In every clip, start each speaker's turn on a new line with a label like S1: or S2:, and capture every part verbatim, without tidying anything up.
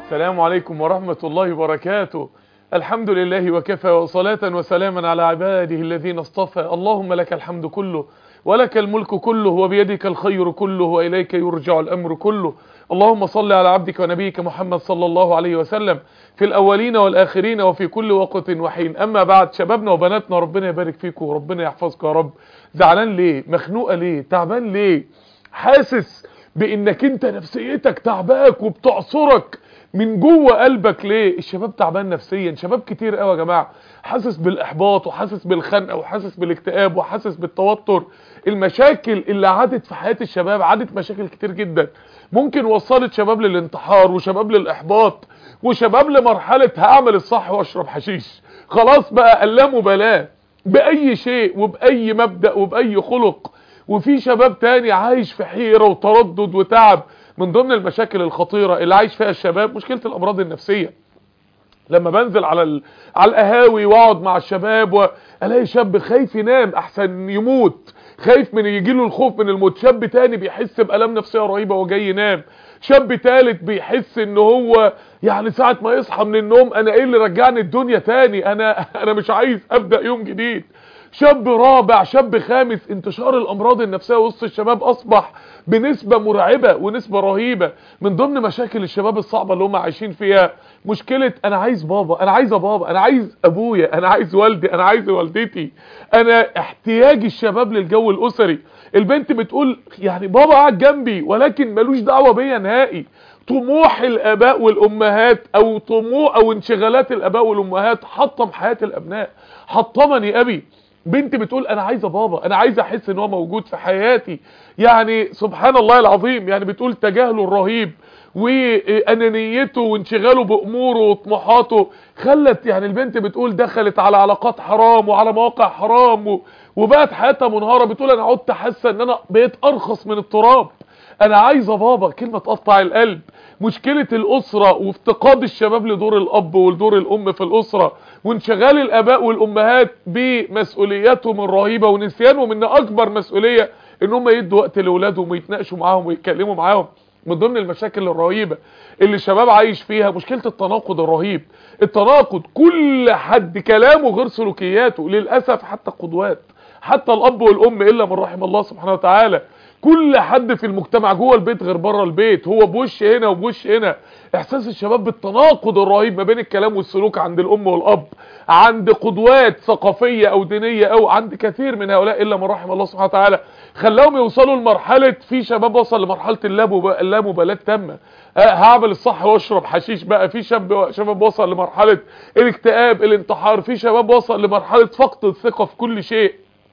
S1: السلام عليكم ورحمة الله وبركاته. الحمد لله وكفى، وصلاة وسلاما على عباده الذين اصطفى. اللهم لك الحمد كله ولك الملك كله وبيدك الخير كله وإليك يرجع الأمر كله. اللهم صل على عبدك ونبيك محمد صلى الله عليه وسلم في الأولين والآخرين وفي كل وقت وحين. أما بعد، شبابنا وبناتنا ربنا يبارك فيكم وربنا يحفظكم يا رب. زعلان ليه؟ مخنوقة ليه؟ تعبان ليه؟ حاسس بانك انت نفسيتك تعباك وبتعصرك من جوه قلبك ليه؟ الشباب تعبان نفسيا، شباب كتير قوي يا جماعه حاسس بالاحباط وحاسس بالخنقه وحاسس بالاكتئاب وحاسس بالتوتر. المشاكل اللي عادت في حياه الشباب عادت مشاكل كتير جدا، ممكن وصلت شباب للانتحار وشباب للاحباط وشباب لمرحله هعمل الصح واشرب حشيش. خلاص بقى لا مبالاه باي شيء وباي مبدأ وباي خلق. وفي شباب تاني عايش في حيرة وتردد وتعب. من ضمن المشاكل الخطيرة اللي عايش فيها الشباب مشكلة الأمراض النفسية. لما بنزل على ال... على القهاوي واقعد مع الشباب والاقي شاب خايف ينام احسن يموت، خايف من يجيله الخوف من الموت. شاب تاني بيحس بألام نفسية رهيبة وجاي ينام. شاب تالت بيحس ان هو يعني ساعة ما يصحى من النوم انا ايه اللي رجعني الدنيا تاني، انا انا مش عايز ابدأ يوم جديد. شاب رابع، شاب خامس. انتشار الامراض النفسية وسط الشباب اصبح بنسبة مرعبة ونسبة رهيبة. من ضمن مشاكل الشباب الصعبة اللي هم عايشين فيها مشكلة انا عايز بابا، انا عايزة بابا، انا عايز ابويا، انا عايز والدي، انا عايز والدتي. انا احتياج الشباب للجو الاسري. البنت بتقول يعني بابا قاعد جنبي ولكن ملوش دعوة بيا نهائي. طموح الاباء والامهات او طموح او انشغالات الاباء والامهات حطم حياة الابناء. حطمني ابي. بنت بتقول انا عايزه بابا، انا عايزه احس ان هو موجود في حياتي. يعني سبحان الله العظيم، يعني بتقول تجاهله الرهيب وانانيته وانشغاله باموره وطموحاته خلت يعني البنت بتقول دخلت على علاقات حرام وعلى مواقع حرام وبقت حياتها منهاره. بتقول انا عدت حاسه ان انا بقيت ارخص من التراب. انا عايزه بابا. كلمه تقطع القلب. مشكلة الاسرة وافتقاد الشباب لدور الاب ولدور الام في الاسرة وانشغال الاباء والامهات بمسؤولياتهم الرهيبة ونسيانهم ان اكبر مسؤولية ان هم يدوا وقت لاولادهم ويتناقشوا معاهم ويتكلموا معاهم. من ضمن المشاكل الرهيبة اللي الشباب عايش فيها مشكلة التناقض الرهيب. التناقض، كل حد كلامه غير سلوكياته للأسف، حتى القدوات، حتى الاب والام الا من رحم الله سبحانه وتعالى. كل حد في المجتمع جوه البيت غير بره البيت، هو بوش هنا وبوش هنا. احساس الشباب بالتناقض الرهيب ما بين الكلام والسلوك عند الام والاب، عند قدوات ثقافيه او دينيه او عند كثير من هؤلاء الا من رحم الله سبحانه وتعالى، خلاهم يوصلوا لمرحله. في شباب وصل لمرحله اللامبالاه تامه. أه هعمل الصح واشرب حشيش بقى. في شاب شباب وصل لمرحله الاكتئاب، الانتحار. في شباب وصل لمرحله فقد الثقه في كل شيء.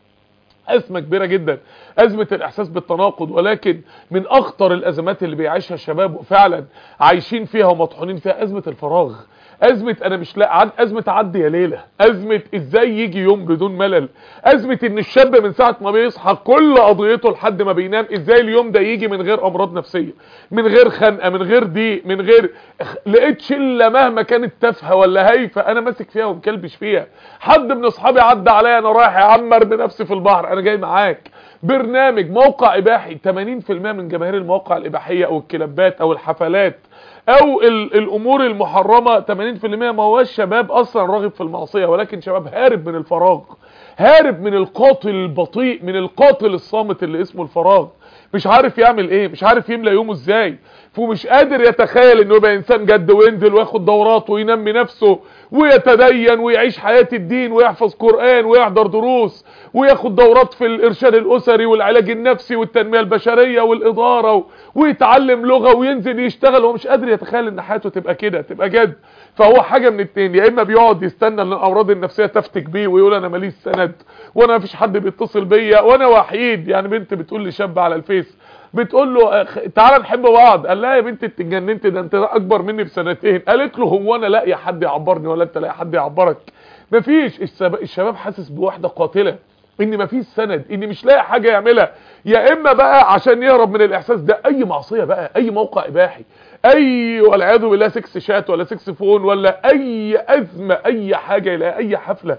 S1: أزمة كبيرة جدا، أزمة الإحساس بالتناقض. ولكن من أخطر الأزمات اللي بيعيشها الشباب وفعلا عايشين فيها ومطحونين فيها أزمة الفراغ. أزمة أنا مش لاقي، أزمة عدي يا ليلة، أزمة إزاي يجي يوم بدون ملل، أزمة إن الشاب من ساعة ما بيصحى كل قضيته لحد ما بينام إزاي اليوم ده يجي من غير أمراض نفسية، من غير خنقة، من غير ضيق، من غير لقيت شلة مهما كانت تافهة ولا هايفة أنا ماسك فيها ومكلبش فيها. حد من أصحابي عدى عليا أنا رايح أعمر بنفسي في البحر، أنا جاي معاك. برنامج موقع إباحي، ثمانين في المية من جماهير المواقع الإباحية أو الكلابات أو الحفلات او الامور المحرمة ثمانين في المية ما هوش شباب اصلا راغب في المعصية، ولكن شباب هارب من الفراغ، هارب من القاتل البطيء، من القاتل الصامت اللي اسمه الفراغ. مش عارف يعمل ايه، مش عارف يملى يومه ازاي، ومش قادر يتخيل انه يبقى انسان جد وينزل وياخد دورات وينمي نفسه ويتدين ويعيش حياة الدين ويحفظ قرآن ويحضر دروس وياخد دورات في الارشاد الاسري والعلاج النفسي والتنمية البشرية والادارة ويتعلم لغة وينزل يشتغل. هو مش قادر يتخيل ان حياته تبقى كده، تبقى جد. فهو حاجة من اتنين، يا اما بيقعد يستنى ان الامراض النفسية تفتك بيه ويقول انا ماليش سند وانا مفيش حد بيتصل بيا وانا وحيد. يعني بنت بتقول لشاب على الفيس بتقول له تعالى نحب بعض، قال لها يا بنت انت اتجننت، ده انت اكبر مني بسنتين. قالت له هو انا لاقي حد يعبرني ولا انت لاقي حد يعبرك؟ مفيش. الشباب حاسس بوحده قاتله، ان مفيش سند، ان مش لاقي حاجه يعملها. يا اما بقى عشان يهرب من الاحساس ده اي معصيه بقى، اي موقع اباحي، اي والعياذ بالله سكس شات ولا سكس فون ولا اي ازمه، اي حاجه، يلاقي اي حفله،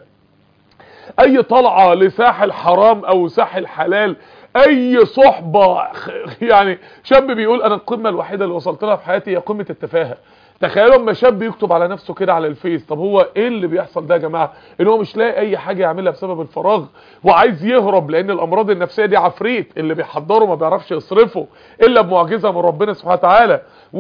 S1: اي طلعه لساحل حرام او ساحل حلال، اي صحبة. يعني شاب بيقول انا القمة الوحيدة اللي وصلت لها في حياتي هي قمة التفاهة. تخيلوا اما شاب يكتب على نفسه كده على الفيس، طب هو ايه اللي بيحصل ده يا جماعه؟ ان هو مش لاقي اي حاجه يعملها بسبب الفراغ وعايز يهرب، لان الامراض النفسيه دي عفريت، اللي بيحضره ما بيعرفش يصرفه الا بمعجزه من ربنا سبحانه وتعالى.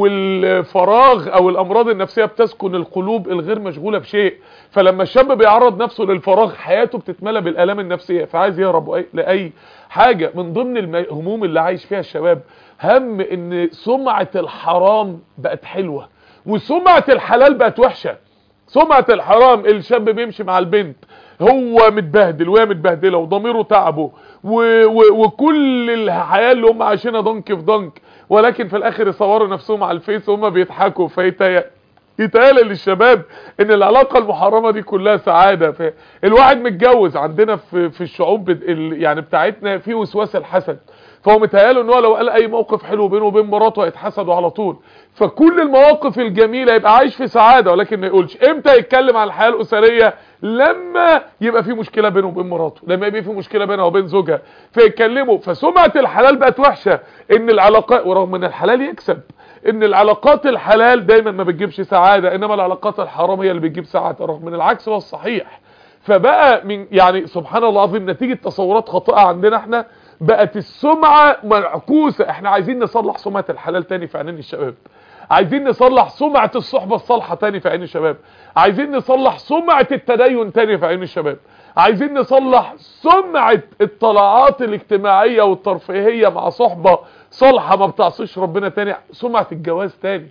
S1: والفراغ او الامراض النفسيه بتسكن القلوب الغير مشغوله بشيء، فلما الشاب بيعرض نفسه للفراغ حياته بتتملى بالالام النفسيه، فعايز يهرب لاي حاجه. من ضمن الهموم اللي عايش فيها الشباب هم ان سمعه الحرام بقت حلوه وسمعة الحلال بقت وحشة. سمعة الحرام الشاب بيمشي مع البنت هو متبهدل وهي متبهدله وضميره تعبه و... و... وكل الحياة اللي هم عايشينها ضنك في ضنك، ولكن في الاخر يصوروا نفسهم على الفيس وهم بيضحكوا. فيتهيأ يتهيأ للشباب ان العلاقة المحرمة دي كلها سعادة. الواحد متجوز عندنا في في الشعوب ال... يعني بتاعتنا في وسواس الحسد، فهو متهيأله ان هو لو قال اي موقف حلو بينه وبين مراته هيتحسدوا على طول، فكل المواقف الجميلة يبقى عايش في سعادة ولكن ما يقولش. امتى يتكلم عن الحياة الاسرية؟ لما يبقى في مشكلة بينه وبين مراته، لما يبقى في مشكلة بينه وبين زوجها فيتكلموا. فسمعة الحلال بقت وحشة، ان العلاقات ورغم ان الحلال يكسب، ان العلاقات الحلال دايما ما بتجيبش سعادة، انما العلاقات الحرام هي اللي بتجيب سعادة، رغم ان العكس هو الصحيح. فبقى من يعني سبحان الله العظيم نتيجة تصورات خاطئة عندنا احنا بقت السمعة معكوسة. احنا عايزين نصلح سمعة الحلال تاني في عينين الشباب، عايزين نصلح سمعة الصحبة الصالحة تاني في عين الشباب، عايزين نصلح سمعة التدين تاني في عين الشباب، عايزين نصلح سمعة الطلعات الاجتماعية والترفيهية مع صحبة صالحة ما بتعصيش ربنا تاني، سمعة الجواز تاني،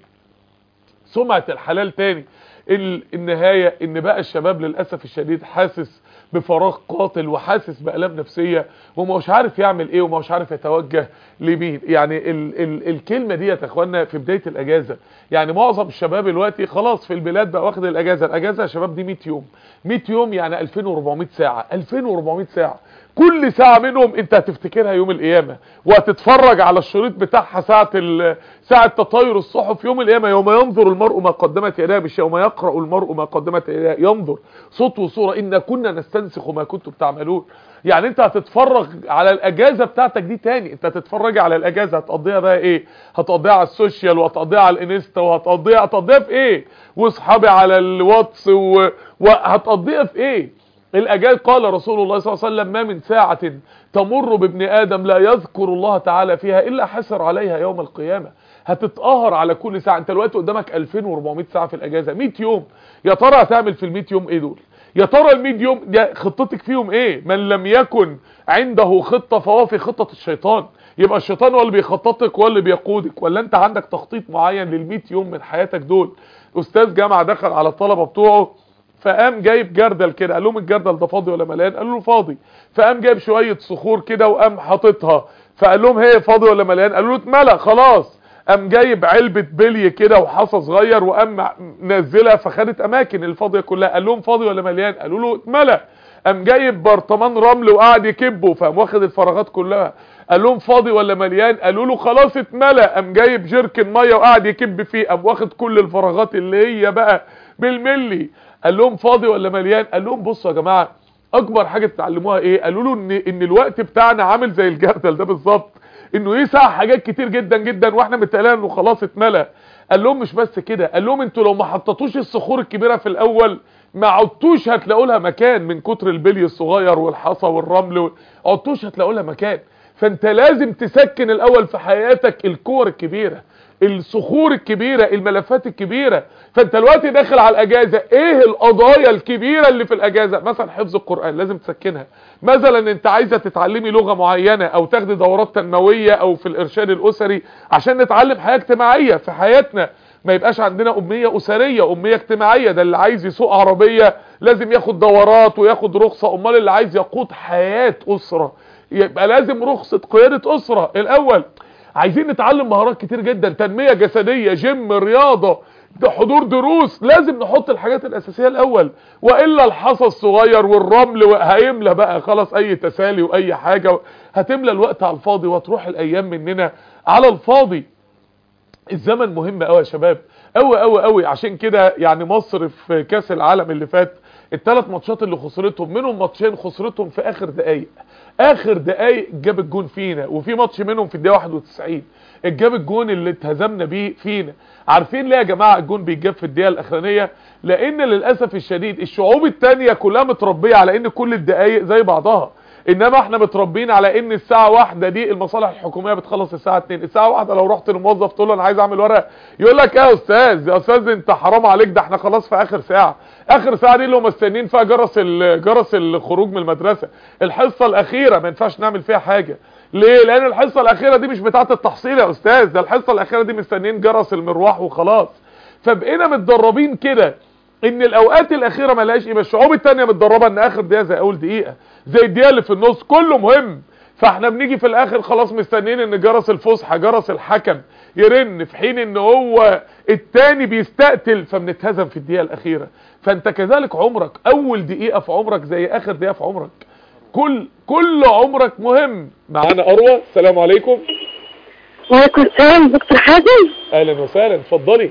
S1: سمعة الحلال تاني. النهاية ان بقى الشباب للأسف الشديد حاسس بفراغ قاتل وحاسس بألام نفسية ومش عارف يعمل ايه ومش عارف يتوجه لمين. يعني ال ال الكلمة دي يا اخوانا في بداية الاجازة، يعني معظم الشباب دلوقتي خلاص في البلاد بقى واخد الاجازة. الاجازة يا شباب دي مية يوم، مية يوم يعني ألفين وأربعمية ساعة، ألفين وأربعمية ساعة، كل ساعة منهم انت هتفتكرها يوم القيامة وهتتفرج على الشريط بتاعها ساعة ساعة تطاير الصحف يوم القيامة. يوم ينظر المرء ما قدمت يداه، مش يوم يقرأ المرء ما قدمت يداه، ينظر صوت وصورة إن كنا نستنسخ ما كنتم تعملون. يعني انت هتتفرج على الاجازة بتاعتك دي تاني، انت هتتفرج على الاجازة هتقضيها بقى ايه؟ هتقضيها على السوشيال وهتقضيها على الانستا وهتقضيها هتقضيها في ايه؟ واصحابي على الواتس و... وهتقضيها في ايه؟ الاجازة قال رسول الله صلى الله عليه وسلم ما من ساعة تمر بابن ادم لا يذكر الله تعالى فيها الا حسر عليها يوم القيامة. هتتقهر على كل ساعة. انت دلوقتي قدامك ألفين وأربعمية ساعة في الاجازة، مية يوم، يا ترى هتعمل في ال100 يوم ايه دول؟ يا ترى ال100 يوم ده خطتك فيهم ايه؟ من لم يكن عنده خطة فهو في خطة الشيطان. يبقى الشيطان هو اللي بيخططك وهو اللي بيقودك، ولا انت عندك تخطيط معين لل100 يوم من حياتك دول؟ استاذ جامعة دخل على الطلبة بتوعه فقام جايب جردل كده، قال لهم الجردل ده فاضي ولا مليان؟ قالوا له فاضي. فقام جايب شوية صخور كده وقام حاططها، فقال لهم هي فاضي ولا مليان؟ قالوا له اتملى خلاص. قام جايب علبة بلي كده وحصى صغير وقام نزلها فخدت اماكن الفاضية كلها. قال لهم فاضي ولا مليان؟ قالوا له اتملى. قام جايب برطمان رمل وقعد يكبه فقام واخد الفراغات كلها. قال لهم فاضي ولا مليان؟ قالوا له خلاص اتملى. قام جايب جيركن ميه وقعد يكب فيه، قام واخد كل الفراغات اللي هي بقى بالملي. قال لهم فاضي ولا مليان؟ قال لهم بصوا يا جماعه اكبر حاجه تتعلموها ايه؟ قالوا له ان ان الوقت بتاعنا عامل زي الجردل ده بالظبط، انه يسع حاجات كتير جدا جدا واحنا متقلقين انه خلاص اتملى. قال لهم مش بس كده، قال لهم انتوا لو ما حطيتوش الصخور الكبيره في الاول ما عدتوش هتلاقوا لها مكان من كتر البلي الصغير والحصى والرمل و... عدتوش هتلاقوا لها مكان. فانت لازم تسكن الاول في حياتك الكور الكبيره، الصخور الكبيرة، الملفات الكبيرة. فانت دلوقتي داخل على الاجازة، ايه القضايا الكبيرة اللي في الاجازة؟ مثلا حفظ القرآن لازم تسكنها، مثلا انت عايزة تتعلمي لغة معينة او تاخدي دورات تنموية او في الارشاد الاسري عشان نتعلم حياة اجتماعية في حياتنا، ما يبقاش عندنا امية اسرية، امية اجتماعية. ده اللي عايز يسوق عربية لازم ياخد دورات وياخد رخصة، امال اللي عايز يقود حياة اسرة يبقى لازم رخصة قيادة اسرة الاول. عايزين نتعلم مهارات كتير جدا، تنمية جسدية، جيم، رياضة، حضور دروس، لازم نحط الحاجات الاساسية الاول، وإلا الحصى الصغير والرمل هيملى بقى خلاص اي تسالي واي حاجة هتملى الوقت على الفاضي وتروح الايام مننا على الفاضي. الزمن مهم قوي يا شباب، قوي قوي قوي. عشان كده يعني مصر في كاس العالم اللي فات الثلاث ماتشات اللي خسرتهم منهم ماتشين خسرتهم في اخر دقايق، اخر دقايق جاب الجون فينا، وفي ماتش منهم في الدقيقه واحد وتسعين الجاب الجون اللي اتهزمنا بيه فينا. عارفين ليه يا جماعه الجون بيتجاب في الدقيقه الاخرانيه؟ لان للاسف الشديد الشعوب التانية كلها متربيه على ان كل الدقايق زي بعضها، انما احنا متربيين على ان الساعه واحدة دي المصالح الحكوميه بتخلص الساعه اتنين. الساعه واحدة لو رحت للموظف تقول له انا عايز اعمل ورقه يقول لك ايه يا استاذ يا استاذ انت حرام عليك، ده احنا خلاص في اخر ساعه. اخر ساعه دي اللي هم مستنيين فيها جرس جرس الخروج من المدرسه، الحصه الاخيره ما ينفعش نعمل فيها حاجه. ليه؟ لان الحصه الاخيره دي مش بتاعه التحصيل يا استاذ، ده الحصه الاخيره دي مستنيين جرس المروح وخلاص. فبقينا متدربين كده ان الاوقات الاخيره ما لهاش قيمه. الشعوب التانية متدربه ان اخر دقيقه زي اول دقيقه، زي الدقيقه اللي في النص كله مهم. فاحنا بنيجي في الاخر خلاص مستنيين ان جرس الفسحه جرس الحكم يرن، في حين ان هو التاني بيستقتل، فبنتهزم في الدقيقه الاخيره. فانت كذلك عمرك، اول دقيقه في عمرك زي اخر دقيقه في عمرك، كل كل عمرك مهم. معانا اروى، السلام عليكم.
S2: وعليكم السلام دكتور حازم.
S1: اهلا وسهلا، اتفضلي.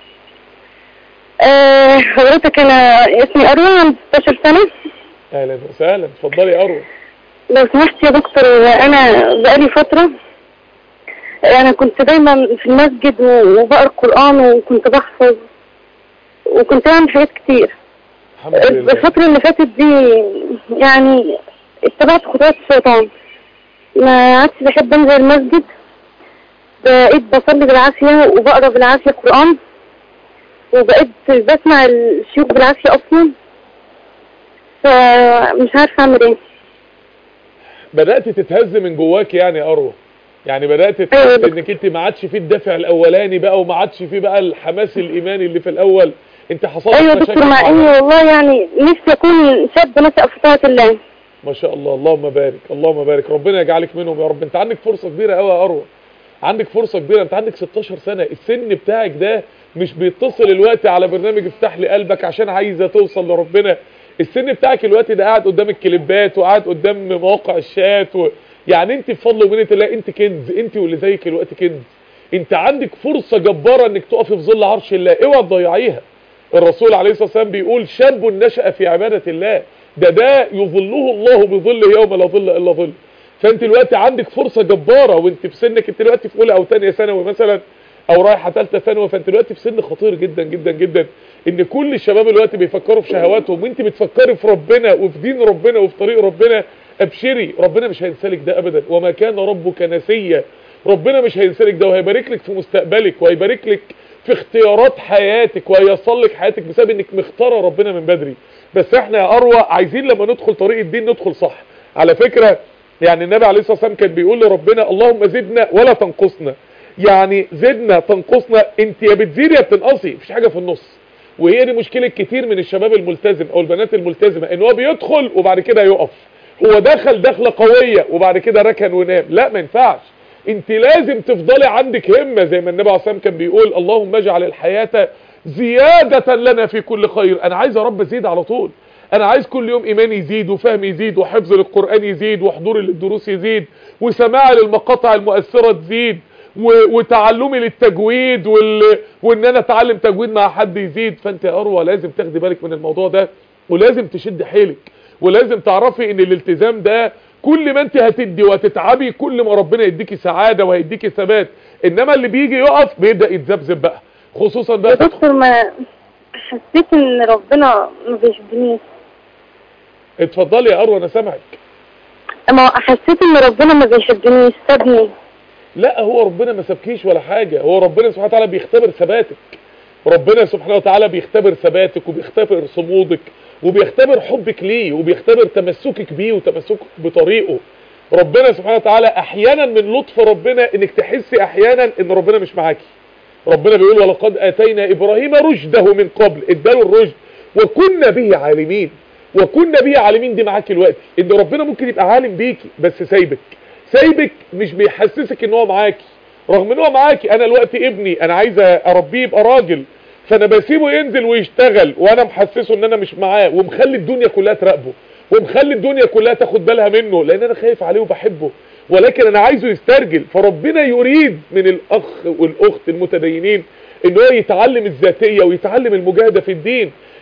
S2: أه حضرتك انا اسمي اروى، عندي ستاشر سنه.
S1: اهلا وسهلا، اتفضلي يا اروى.
S2: لو سمحت يا دكتور، انا بقالي فتره انا كنت دايما في المسجد وبقرا القران وكنت بحفظ وكنت بعمل حاجات كتير.
S1: الحمد لله.
S2: الفتره اللي فاتت دي يعني اتبعت خطوات الشيطان، ما عادش بحب انزل المسجد، بقيت بصلي بالعافيه وبقرا بالعافيه القران، وبقيت بسمع الشيوخ بالعافيه اصلا، فمش عارفه اعمل ايه.
S1: بدات تتهز من جواك يعني يا اروى، يعني بدات تحس
S2: أيوة
S1: انك انت ما عادش فيه الدافع الاولاني بقى، وما عادش فيه بقى الحماس الايماني اللي في الاول. انت حصلت
S2: ايوه
S1: مشاكل
S2: دكتور، مع اني والله يعني نفسي اكون شاب نشأ في طاعه الله.
S1: ما شاء الله، اللهم بارك اللهم بارك، ربنا يجعلك منهم يا رب. انت عندك فرصه كبيره قوي يا اروى، عندك فرصه كبيره. انت عندك ستاشر سنه، السن بتاعك ده مش بيتصل الوقت على برنامج افتح لي قلبك عشان عايزه توصل لربنا. السن بتاعك الوقت ده قاعد قدام الكليبات وقاعد قدام مواقع الشات و... يعني انت بفضل ومنة الله انت كنز، انت واللي زيك الوقت كنز. انت عندك فرصه جباره انك تقفي في ظل عرش الله، اوعى تضيعيها. الرسول عليه الصلاه والسلام بيقول شاب نشأ في عباده الله، ده ده يظله الله بظله يوم لا ظل الا ظل. فانت دلوقتي عندك فرصه جباره وانت في سنك، انت دلوقتي في اولى او ثانيه ثانوي مثلا او رايحه ثالثه ثانوي، فانت دلوقتي في سن خطير جدا جدا جدا، ان كل الشباب دلوقتي بيفكروا في شهواتهم وانت بتفكري في ربنا وفي دين ربنا وفي طريق ربنا. ابشري، ربنا مش هينسالك ده ابدا، وما كان ربك نسيا. ربنا مش هينسالك ده، وهيبارك لك في مستقبلك، وهيبارك لك في اختيارات حياتك، وهيصل لك حياتك بسبب انك مختاره ربنا من بدري. بس احنا يا اروى عايزين لما ندخل طريق الدين ندخل صح. على فكره يعني النبي عليه الصلاه والسلام كان بيقول لربنا اللهم زدنا ولا تنقصنا، يعني زدنا تنقصنا، انت يا بتزيد يا بتنقصي، مفيش حاجه في النص. وهي دي مشكله كتير من الشباب الملتزم او البنات الملتزمه، ان هو بيدخل وبعد كده يقف. هو دخل دخله قويه وبعد كده ركن ونام، لا ما ينفعش. انت لازم تفضلي عندك همه، زي ما النبي عليه الصلاه والسلام كان بيقول اللهم اجعل الحياه زياده لنا في كل خير. انا عايز يا رب ازيد على طول، انا عايز كل يوم ايماني يزيد وفهمي يزيد وحفظ للقران يزيد وحضوري للدروس يزيد وسماعي للمقاطع المؤثره تزيد وتعلمي للتجويد وال... وان انا اتعلم تجويد مع حد يزيد. فانت يا اروى لازم تاخدي بالك من الموضوع ده، ولازم تشد حيلك، ولازم تعرفي ان الالتزام ده كل ما انت هتدي وهتتعبي كل ما ربنا يديكي سعاده وهيديكي ثبات. انما اللي بيجي يقف بيبدا يتذبذب بقى، خصوصا بقى
S2: يا دكتور ما حسيت ان ربنا ما بيحبنيش.
S1: اتفضلي يا اروى انا سامعك.
S2: ما حسيت ان ربنا ما بيحبنيش، سابني.
S1: لا هو ربنا ما سابكيش ولا حاجه، هو ربنا سبحانه وتعالى بيختبر ثباتك. ربنا سبحانه وتعالى بيختبر ثباتك وبيختبر صمودك وبيختبر حبك ليه وبيختبر تمسكك بيه وتمسكك بطريقه. ربنا سبحانه وتعالى احيانا من لطف ربنا انك تحسي احيانا ان ربنا مش معاكي. ربنا بيقول ولقد اتينا ابراهيم رشده من قبل، اداله الرشد وكنا به عالمين. وكنا به عالمين دي معاكي دلوقتي، ان ربنا ممكن يبقى عالم بيكي بس سايبك، سايبك مش بيحسسك ان هو معاكي، رغم ان هو معاكي. انا دلوقتي ابني انا عايز اربيه يبقى راجل، فانا بسيبه ينزل ويشتغل وانا محسسه ان انا مش معاه، ومخلي الدنيا كلها تراقبه ومخلي الدنيا كلها تاخد بالها منه، لان انا خايف عليه وبحبه، ولكن انا عايزه يسترجل. فربنا يريد من الاخ والاخت المتدينين ان هو يتعلم الذاتيه ويتعلم المجاهده في الدين.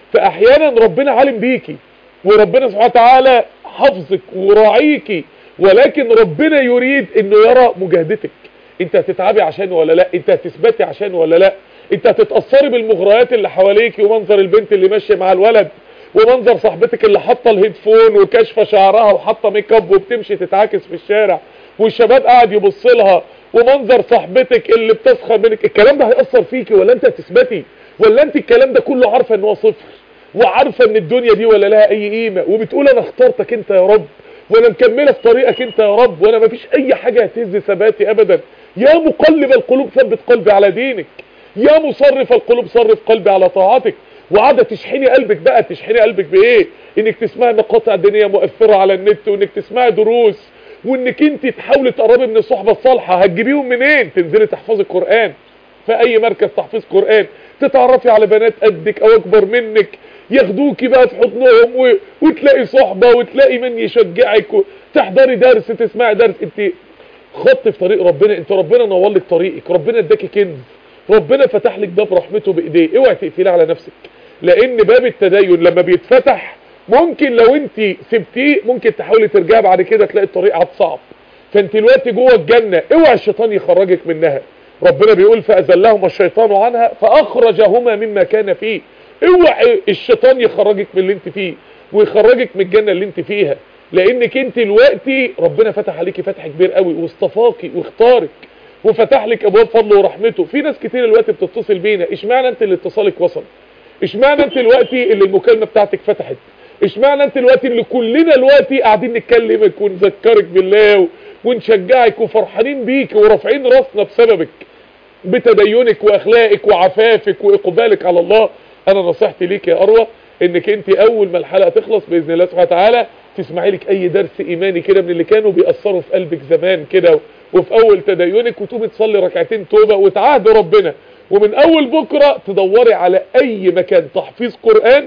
S1: فاحيانا ربنا عالم بيكي وربنا سبحانه وتعالى حفظك وراعيكي، ولكن ربنا يريد انه يرى مجاهدتك. انت هتتعبي عشان ولا لا؟ انت هتثبتي عشان ولا لا؟ انت هتتأثري بالمغريات اللي حواليكي ومنظر البنت اللي ماشيه مع الولد ومنظر صاحبتك اللي حاطه الهيدفون وكاشفه شعرها وحاطه ميك اب وبتمشي تتعاكس في الشارع والشباب قاعد يبص لها، ومنظر صاحبتك اللي بتسخر منك. الكلام ده هيأثر فيكي ولا انت هتثبتي؟ ولا انت الكلام ده كله عارفه ان هو صفر وعارفه ان الدنيا دي ولا لها اي قيمه وبتقول انا اخترتك انت يا رب وانا مكمله في طريقك انت يا رب وانا مفيش اي حاجه هتهز ثباتي ابدا. يا مقلب القلوب ثبت قلبي على دينك، يا مصرف القلوب صرف قلبي على طاعتك. وعادة تشحني قلبك بقى، تشحني قلبك بايه؟ انك تسمعي مقاطع دينيه مؤثره على النت، وانك تسمعي دروس، وانك انت تحاولي تقربي من الصحبه الصالحه. هتجيبيهم منين؟ تنزلي تحفظي القران في اي مركز تحفيظ قران، تتعرفي على بنات قدك او اكبر منك ياخدوكي بقى في حضنهم و... وتلاقي صحبه وتلاقي من يشجعك، وتحضري درس تسمعي درس. انت خط في طريق ربنا، انت ربنا نور لك طريقك، ربنا اداكي كنز، ربنا فتح لك باب رحمته بايديه. اوعي تقفليه على نفسك، لان باب التدين لما بيتفتح ممكن لو انت سبتيه ممكن تحاولي ترجعي بعد كده تلاقي الطريق عاد صعب. فانت دلوقتي جوه الجنه، اوعي الشيطان يخرجك منها. ربنا بيقول فازلهما الشيطان عنها فاخرجهما مما كان فيه. اوعي الشيطان يخرجك من اللي انت فيه ويخرجك من الجنه اللي انت فيها، لانك انت دلوقتي ربنا فتح عليكي فتح كبير قوي واصطفاكي واختارك وفتح لك ابواب فضله ورحمته. في ناس كتير دلوقتي بتتصل بينا، اشمعنى انت اللي اتصالك وصل؟ اشمعنى انت دلوقتي اللي المكالمه بتاعتك فتحت؟ اشمعنى انت دلوقتي اللي كلنا دلوقتي قاعدين نكلمك ونذكرك بالله ونشجعك وفرحانين بيك ورافعين راسنا بسببك، بتدينك واخلاقك وعفافك واقبالك على الله؟ انا نصيحتي ليك يا اروى انك انت اول ما الحلقه تخلص باذن الله سبحانه وتعالى تسمعي لك اي درس ايماني كده من اللي كانوا بيأثروا في قلبك زمان كده وفي اول تدينك، وتوبي تصلي ركعتين توبه وتعاهدي ربنا، ومن اول بكره تدوري على اي مكان تحفيظ قرآن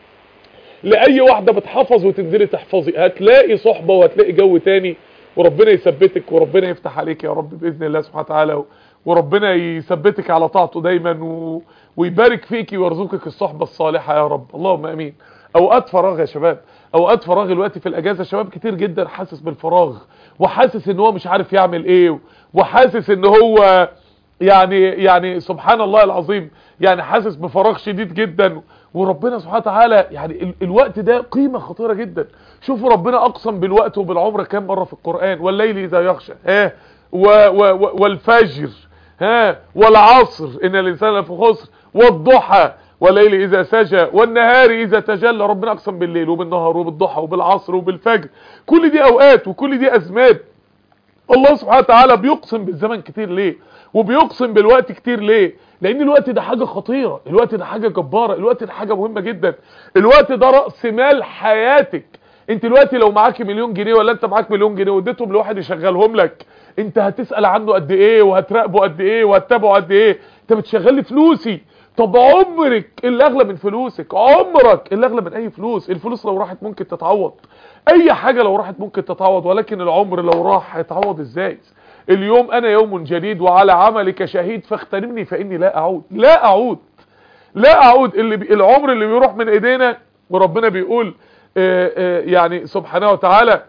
S1: لاي واحده بتحفظ وتنزلي تحفظي. هتلاقي صحبه وهتلاقي جو تاني، وربنا يثبتك وربنا يفتح عليك يا رب باذن الله سبحانه وتعالى، وربنا يثبتك على طاعته دايما و... ويبارك فيكي ويرزقك الصحبه الصالحه يا رب، اللهم امين. اوقات فراغ يا شباب، اوقات فراغ الوقت في الاجازه، شباب كتير جدا حاسس بالفراغ وحاسس ان هو مش عارف يعمل ايه، وحاسس ان هو يعني يعني سبحان الله العظيم يعني حاسس بفراغ شديد جدا. وربنا سبحانه وتعالى يعني ال الوقت ده قيمة خطيرة جدا. شوفوا ربنا اقسم بالوقت وبالعمر كام مرة في القرآن، والليل اذا يغشى ها و و والفجر ها والعصر ان الانسان لفي خسر والضحى والليل اذا سجى والنهار اذا تجلى. ربنا اقسم بالليل وبالنهار وبالضحى وبالعصر وبالفجر. كل دي اوقات وكل دي ازمات. الله سبحانه وتعالى بيقسم بالزمن كتير ليه وبيقسم بالوقت كتير ليه؟ لان الوقت ده حاجة خطيرة، الوقت ده حاجة جبارة، الوقت ده حاجة مهمة جدا، الوقت ده رأس مال حياتك. انت دلوقتي لو معاك مليون جنيه ولا انت معاك مليون جنيه واديتهم لواحد يشغلهم لك، انت هتسأل عنه قد ايه وهتراقبه قد ايه وهتتابعه قد ايه؟ انت بتشغل لي فلوسي. طب عمرك اللي اغلى من فلوسك، عمرك اللي اغلى من اي فلوس. الفلوس لو راحت ممكن تتعوض، اي حاجة لو راحت ممكن تتعوض، ولكن العمر لو راح هيتعوض ازاي؟ اليوم انا يوم جديد وعلى عملك شهيد فاغتنمني فاني لا اعود. لا اعود لا اعود. اللي بي العمر اللي بيروح من ايدينا، وربنا بيقول آآ آآ يعني سبحانه وتعالى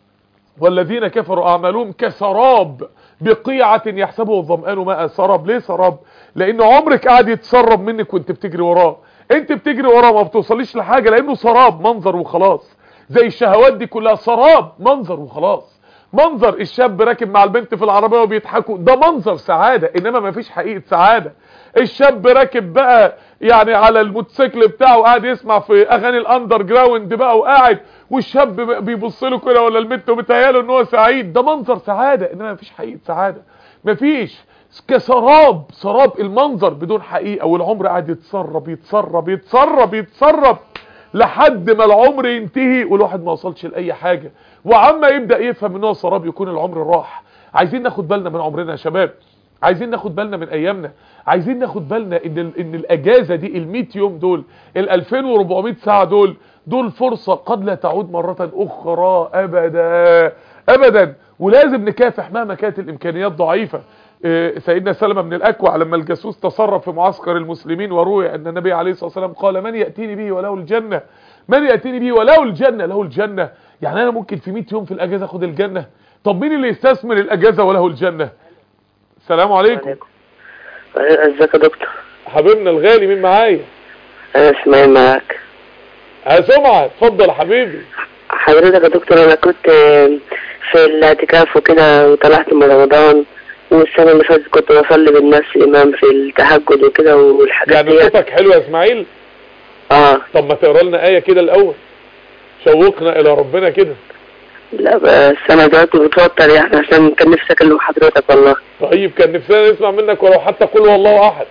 S1: والذين كفروا اعمالهم كسراب بقيعة يحسبه الظمآن ماء. سراب ليه سراب؟ لان عمرك قاعد يتسرب منك وانت بتجري وراه، انت بتجري وراه ما بتوصليش لحاجة لانه سراب منظر وخلاص. زي الشهوات دي كلها سراب منظر وخلاص. منظر الشاب راكب مع البنت في العربية وبيضحكوا ده منظر سعادة، انما ما فيش حقيقة سعادة. الشاب راكب بقى يعني على الموتوسيكل بتاعه وقاعد يسمع في اغاني الاندر جراوند بقى وقاعد والشاب بيبص له كده ولا البنت وبتهياله ان هو سعيد، ده منظر سعادة انما ما فيش حقيقة سعادة. ما فيش، كسراب، سراب المنظر بدون حقيقة. والعمر قاعد يتسرب يتسرب يتسرب يتسرب لحد ما العمر ينتهي والواحد ما وصلش لاي حاجة، وعما يبدأ يفهم ان هو سراب يكون العمر راح. عايزين ناخد بالنا من عمرنا يا شباب، عايزين ناخد بالنا من ايامنا، عايزين ناخد بالنا ان ان الاجازة دي المية يوم دول الالفين واربعمية ساعة دول دول فرصة قد لا تعود مرة اخرى ابدا ابدا. ولازم نكافح مهما كانت الامكانيات ضعيفة. سيدنا سلمة بن الأكوع لما الجاسوس تصرف في معسكر المسلمين وروي أن النبي عليه الصلاة والسلام قال من يأتيني به وله الجنة، من يأتيني به وله الجنة، له الجنة. يعني أنا ممكن في مئة يوم في الأجازة أخد الجنة؟ طب مين اللي يستثمر الأجازة وله الجنة؟ السلام عليكم.
S3: ازيك يا دكتور؟
S1: حبيبنا الغالي، مين معايا؟
S3: انا اسماعيل معاك.
S1: يا سمعة اتفضل يا حبيبي.
S3: حضرتك يا دكتور انا كنت في الاعتكاف وكده وطلعت من رمضان، والسنة اللي فاتت كنت بصلي بالناس امام في التهجد وكده والحاجات
S1: يعني صوتك حلو يا اسماعيل؟
S3: اه.
S1: طب ما تقرا لنا آية كده الأول، شوقنا إلى ربنا كده.
S3: لا بس انا دلوقتي بتوتر يعني عشان كان نفسي اكلم حضرتك والله.
S1: طيب كان نفسنا نسمع منك ولو حتى قل هو الله احد.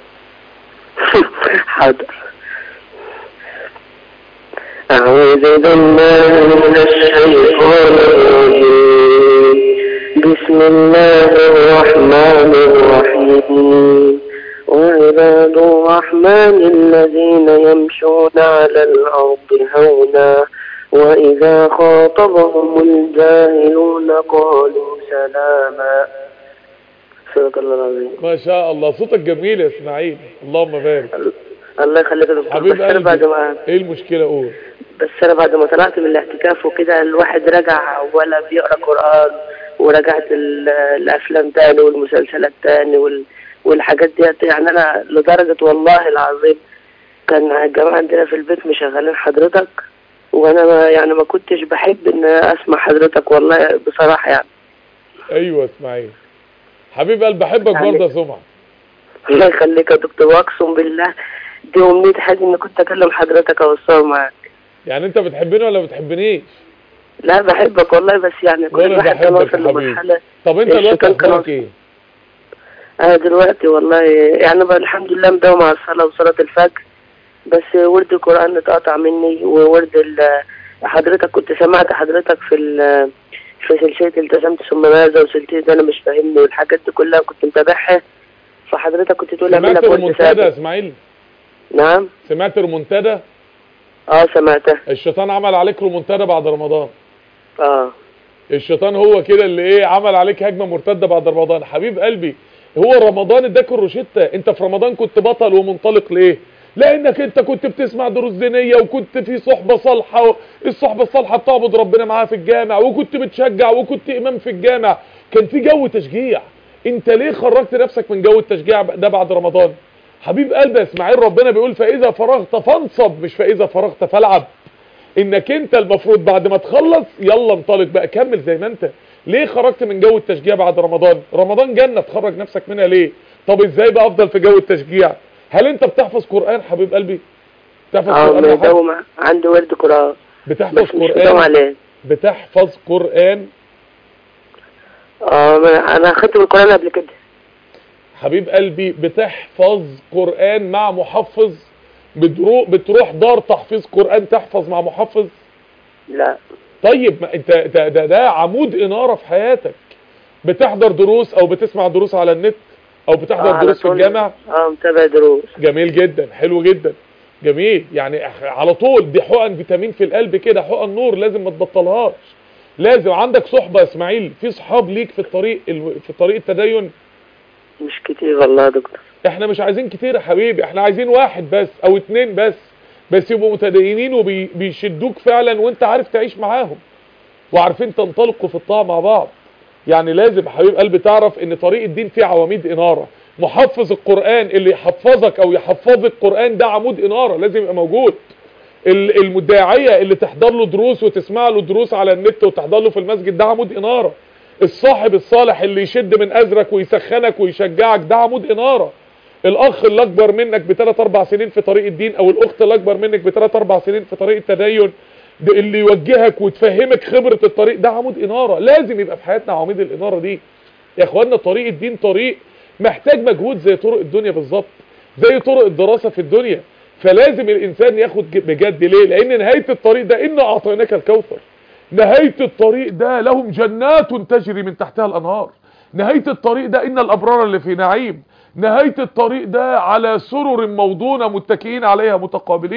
S3: حاضر. أعوذ بالله من الشيطان الرجيم، بسم الله الرحمن الرحيم. وعباد الرحمن الذين يمشون على الأرض هونا وإذا خاطبهم الجاهلون قالوا سلاما. صدق الله العظيم.
S1: ما شاء الله، صوتك جميل يا اسماعيل، اللهم بارك.
S3: الله يخليك يا دكتور.
S1: حبيب
S3: بس انا بعد ما
S1: ايه المشكله؟ قول.
S3: بس انا بعد ما طلعت من الاعتكاف وكده الواحد رجع ولا بيقرا قران، ورجعت الافلام تاني والمسلسلات تاني وال... والحاجات ديت. يعني انا لدرجه والله العظيم كان الجماعه عندنا في البيت مشغلين حضرتك، وانا ما يعني ما كنتش بحب ان اسمع حضرتك والله بصراحه يعني.
S1: ايوه اسماعيل حبيب قلبي، بحبك يعني برضه يا سمعة.
S3: الله يخليك يا دكتور، واقسم بالله دي امنية حاجه ان كنت اكلم حضرتك اوصل معاك.
S1: يعني انت بتحبني ولا ما بتحبنيش؟
S3: لا بحبك والله، بس يعني كل واحد كان واصل لمرحله.
S1: طب انت دلوقتي اخبارك ايه؟
S3: انا دلوقتي والله يعني الحمد لله مداوم على الصلاه وصلاه الفجر، بس ورد القران اتقطع مني، وورد حضرتك كنت سمعت حضرتك في في سلسله التزمت ثم ماذا وسلسله انا مش فاهمني والحاجات دي كلها كنت متابعها، فحضرتك كنت تقول اعمل لك
S1: ورد ثابت. سمعت يا اسماعيل؟
S3: نعم
S1: سمعت ريمونتادا؟
S3: اه سمعتها.
S1: الشيطان عمل عليك ريمونتادا بعد رمضان.
S3: اه
S1: الشيطان هو كده اللي ايه عمل عليك هجمه مرتده بعد رمضان. حبيب قلبي هو رمضان اداك الروشته. انت في رمضان كنت بطل ومنطلق ليه؟ لانك انت كنت بتسمع دروس دينيه وكنت في صحبه صالحه، الصحبه الصالحه بتعبد ربنا معاها في الجامع، وكنت بتشجع وكنت امام في الجامع، كان في جو تشجيع. انت ليه خرجت نفسك من جو التشجيع ده بعد رمضان؟ حبيب قلبي يا اسماعيل ربنا بيقول فاذا فرغت فانصب، مش فاذا فرغت فالعب. انك انت المفروض بعد ما تخلص يلا انطلق بقى كمل زي ما انت. ليه خرجت من جو التشجيع بعد رمضان؟ رمضان جنة تخرج نفسك منها ليه؟ طب ازاي بقى افضل في جو التشجيع؟ هل انت بتحفظ قرآن حبيب قلبي؟
S3: بتحفظ قرآن؟ اه مدوم عندي ورد قرآن.
S1: بتحفظ قرآن؟ بتحفظ قرآن؟
S3: اه انا ختم القرآن قبل كده.
S1: حبيب قلبي بتحفظ قرآن مع محفظ؟ بتروح بتروح دار تحفيظ قرآن تحفظ مع محفظ؟
S3: لا.
S1: طيب ما انت ده, ده ده عمود اناره في حياتك. بتحضر دروس او بتسمع دروس على النت او بتحضر آه دروس في الجامع؟
S3: اه متابع دروس.
S1: جميل جدا، حلو جدا، جميل. يعني على طول دي حقن فيتامين في القلب كده، حقن نور لازم ما تبطلهاش. لازم عندك صحبه يا اسماعيل، في صحاب ليك في الطريق في طريق التدين؟
S3: مش كتير والله يا دكتور.
S1: احنا مش عايزين كتير يا حبيبي، احنا عايزين واحد بس او اتنين بس، بس يبقوا متدينين وبيشدوك فعلا وانت عارف تعيش معاهم وعارفين تنطلقوا في الطاعه مع بعض. يعني لازم حبيب قلبي تعرف ان طريق الدين فيه عواميد اناره. محفظ القرآن اللي يحفظك او يحفظك القرآن ده عمود اناره لازم يبقى موجود. المداعيه اللي تحضر له دروس وتسمع له دروس على النت وتحضر له في المسجد ده عمود اناره. الصاحب الصالح اللي يشد من ازرك ويسخنك ويشجعك ده عمود اناره. الاخ اللي اكبر منك بثلاث اربع سنين في طريق الدين او الاخت اللي اكبر منك بثلاث اربع سنين في طريق التدين اللي يوجهك وتفهمك خبرة الطريق ده عمود اناره. لازم يبقى في حياتنا عواميد الاناره دي يا اخوانا. طريق الدين طريق محتاج مجهود زي طرق الدنيا بالظبط، زي طرق الدراسة في الدنيا. فلازم الانسان ياخد بجد. ليه؟ لان نهاية الطريق ده إنا اعطيناك الكوثر. نهاية الطريق ده لهم جنات تجري من تحتها الانهار. نهاية الطريق ده ان الابرار اللي في نعيم. نهاية الطريق ده على سرر موضونة متكئين عليها متقابلين.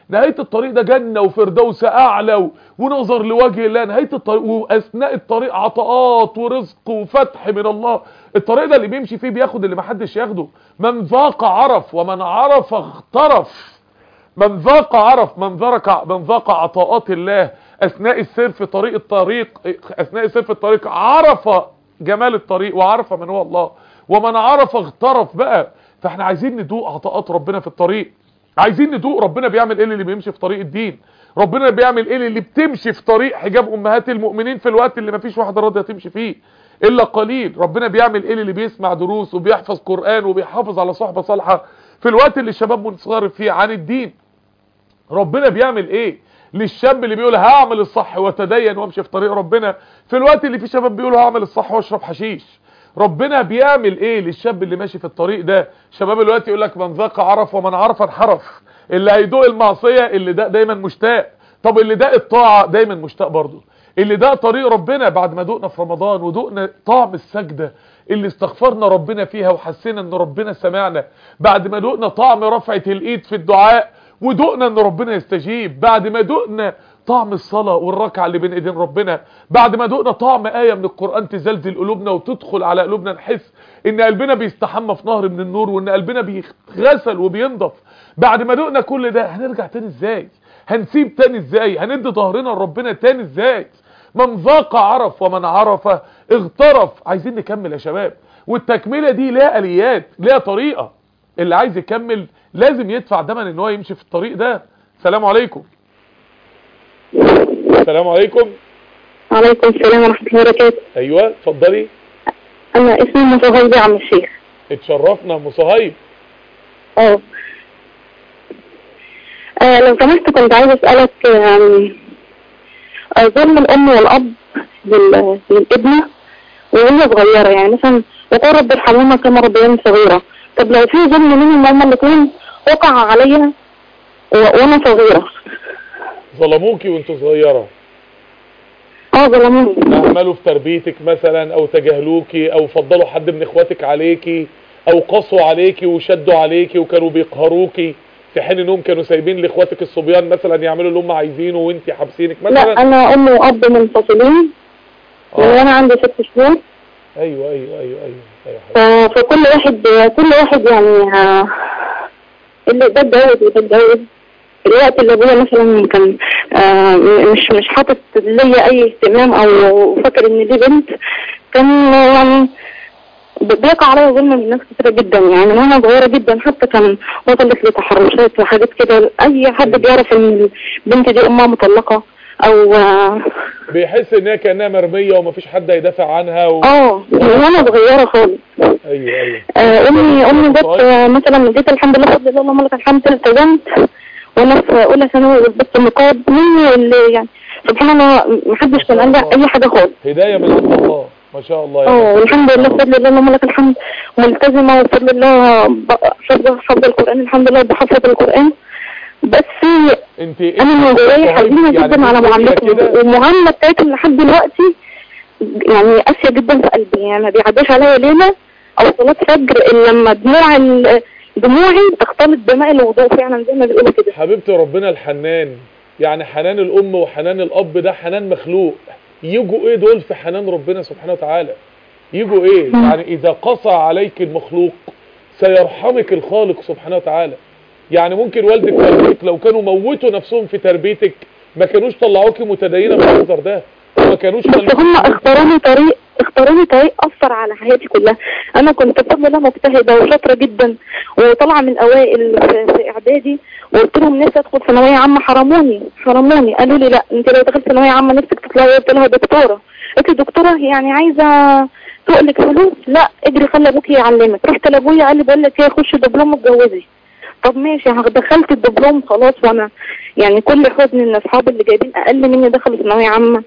S1: نهاية الطريق ده جنة وفردوس اعلى ونظر لوجه الله. نهاية الطريق واثناء الطريق عطاءات ورزق وفتح من الله. الطريق ده اللي بيمشي فيه بياخد اللي محدش ياخده. من ذاق عرف ومن عرف اغترف. من ذاق عرف، من ذاق من ذاق عطاءات الله اثناء السير في طريق الطريق اثناء السير في الطريق عرف جمال الطريق وعرف من هو الله. ومن عرف اغترف بقى. فاحنا عايزين ندوق عطاءات ربنا في الطريق، عايزين ندوق ربنا بيعمل ايه اللي بيمشي في طريق الدين، ربنا بيعمل ايه اللي بتمشي في طريق حجاب امهات المؤمنين في الوقت اللي مفيش واحده راضيه تمشي فيه الا قليل، ربنا بيعمل ايه اللي بيسمع دروس وبيحفظ قرآن وبيحافظ على صحبه صالحه في الوقت اللي الشباب منصرف فيه عن الدين. ربنا بيعمل ايه للشاب اللي بيقول هعمل الصح وتدين وامشي في طريق ربنا في الوقت اللي فيه شباب بيقولوا هعمل الصح واشرب حشيش. ربنا بيعمل ايه للشاب اللي ماشي في الطريق ده. شباب الوقت يقول لك من ذاق عرف ومن عرف انحرف. اللي هيدوق المعصيه اللي ده دايما مشتاق، طب اللي ده الطاعه دايما مشتاق برضه. اللي ده طريق ربنا بعد ما دوقنا في رمضان ودوقنا طعم السجده اللي استغفرنا ربنا فيها وحسينا ان ربنا سمعنا، بعد ما دوقنا طعم رفعه الايد في الدعاء ودوقنا ان ربنا يستجيب، بعد ما دوقنا طعم الصلاة والركعة اللي بين ايدين ربنا، بعد ما دوقنا طعم آية من القرآن تزلزل قلوبنا وتدخل على قلوبنا نحس ان قلبنا بيستحمى في نهر من النور وان قلبنا بيغسل وبينضف، بعد ما دوقنا كل ده هنرجع تاني ازاي؟ هنسيب تاني ازاي؟ هندي ظهرنا لربنا تاني ازاي؟ من ذاق عرف ومن عرف اغترف. عايزين نكمل يا شباب، والتكملة دي ليها آليات، ليها طريقة. اللي عايز يكمل لازم يدفع ثمن ان هو يمشي في الطريق ده. السلام عليكم. السلام عليكم.
S2: وعليكم السلام ورحمة الله وبركاته.
S1: ايوه اتفضلي.
S2: انا اسمي ام صهيب يا عم الشيخ.
S1: اتشرفنا ام صهيب.
S2: اه لو سمحت كنت عايز اسالك ظلم الام والاب للابنه وهي صغيره، يعني مثلا وقال رب ارحمهما كما ربياني صغيره. طب لو في ظلم منهم هما الاثنين وقع عليا وانا صغيره.
S1: ظلموكي وانت صغيره؟
S2: اه ظلموني.
S1: اهملوا في تربيتك مثلا، او تجاهلوكي، او فضلوا حد من اخواتك عليكي، او قصوا عليكي وشدوا عليكي وكانوا بيقهروكي في حين انهم كانوا سايبين لاخواتك الصبيان مثلا يعملوا اللي هم عايزينه وانت حابسينك مثلا؟
S2: لا انا ام واب منفصلين وانا عندي ست شهور.
S1: ايوه ايوه ايوه ايوه ايوه.
S2: فكل واحد كل واحد يعني اللي ده اتجوز وده اتجوز. الوقت اللي ابويا مثلا كان آه مش مش حاطط ليا اي اهتمام او فاكر ان دي بنت، كان يعني بيقع عليا ظلم من ناس كتير جدا، يعني وانا صغيره جدا حتى كان وصلت لتحرشات وحاجات كده. اي حد بيعرف ان البنت دي امها مطلقه او آه
S1: بيحس ان هي كانها مرميه ومفيش حد هيدافع عنها و... اه
S2: وانا صغيره خالص.
S1: ايوه ايوه.
S2: آه امي امي جت آه مثلا جيت الحمد لله بفضل الله اللهم لك الحمد التزمت وانا في اولى ثانوي ولبست النقاب مني اللي يعني سبحان الله محدش كان قال لي اي حاجه خالص.
S1: هدايه من عند الله ما شاء الله.
S2: اه والحمد لله بفضل الله اللهم لك الحمد ملتزمه وبفضل الله حافظه حافظه القران الحمد لله بحفظ القران. بس
S1: انت
S2: انا من جوايا حزينه جدا على معاملتهم والمعامله بتاعتهم لحد دلوقتي يعني قاسيه جدا في قلبي. يعني ما بيعداش عليا ليله او صلاه فجر الا لما دموع دموعي تختلط دماء الوضوء فعلا زي ما بيقولوا كده.
S1: حبيبتي ربنا الحنان، يعني حنان الام وحنان الاب ده حنان مخلوق. يجوا ايه دول في حنان ربنا سبحانه وتعالى؟ يجوا ايه؟ يعني اذا قسى عليك المخلوق سيرحمك الخالق سبحانه وتعالى. يعني ممكن والدك ووالدتك لو كانوا موتوا نفسهم في تربيتك ما كانوش طلعوكي متدينه بالمنظر ده، ما كانوش.
S2: بس هم اختاروا لي طريق اختاروا لي طريق اثر على حياتي كلها. انا كنت بفضل الله مجتهده وشاطره جدا وطالعه من الاوائل في, في اعدادي، وقلت لهم نفسي ادخل ثانويه عامه، حرموني حرموني قالوا لي لا انت لو دخلت ثانويه عامه نفسك تطلعي. قلت لها دكتوره. قلت لي دكتوره يعني عايزه تقلك فلوس؟ لا اجري خلي ابوكي يعلمك. رحت لابويا قال لي بقول لك ايه خش دبلوم اتجوزي. طب ماشي دخلت الدبلوم خلاص، وانا يعني كل حزن ان اصحابي اللي جايبين اقل مني دخلوا ثانويه عامه،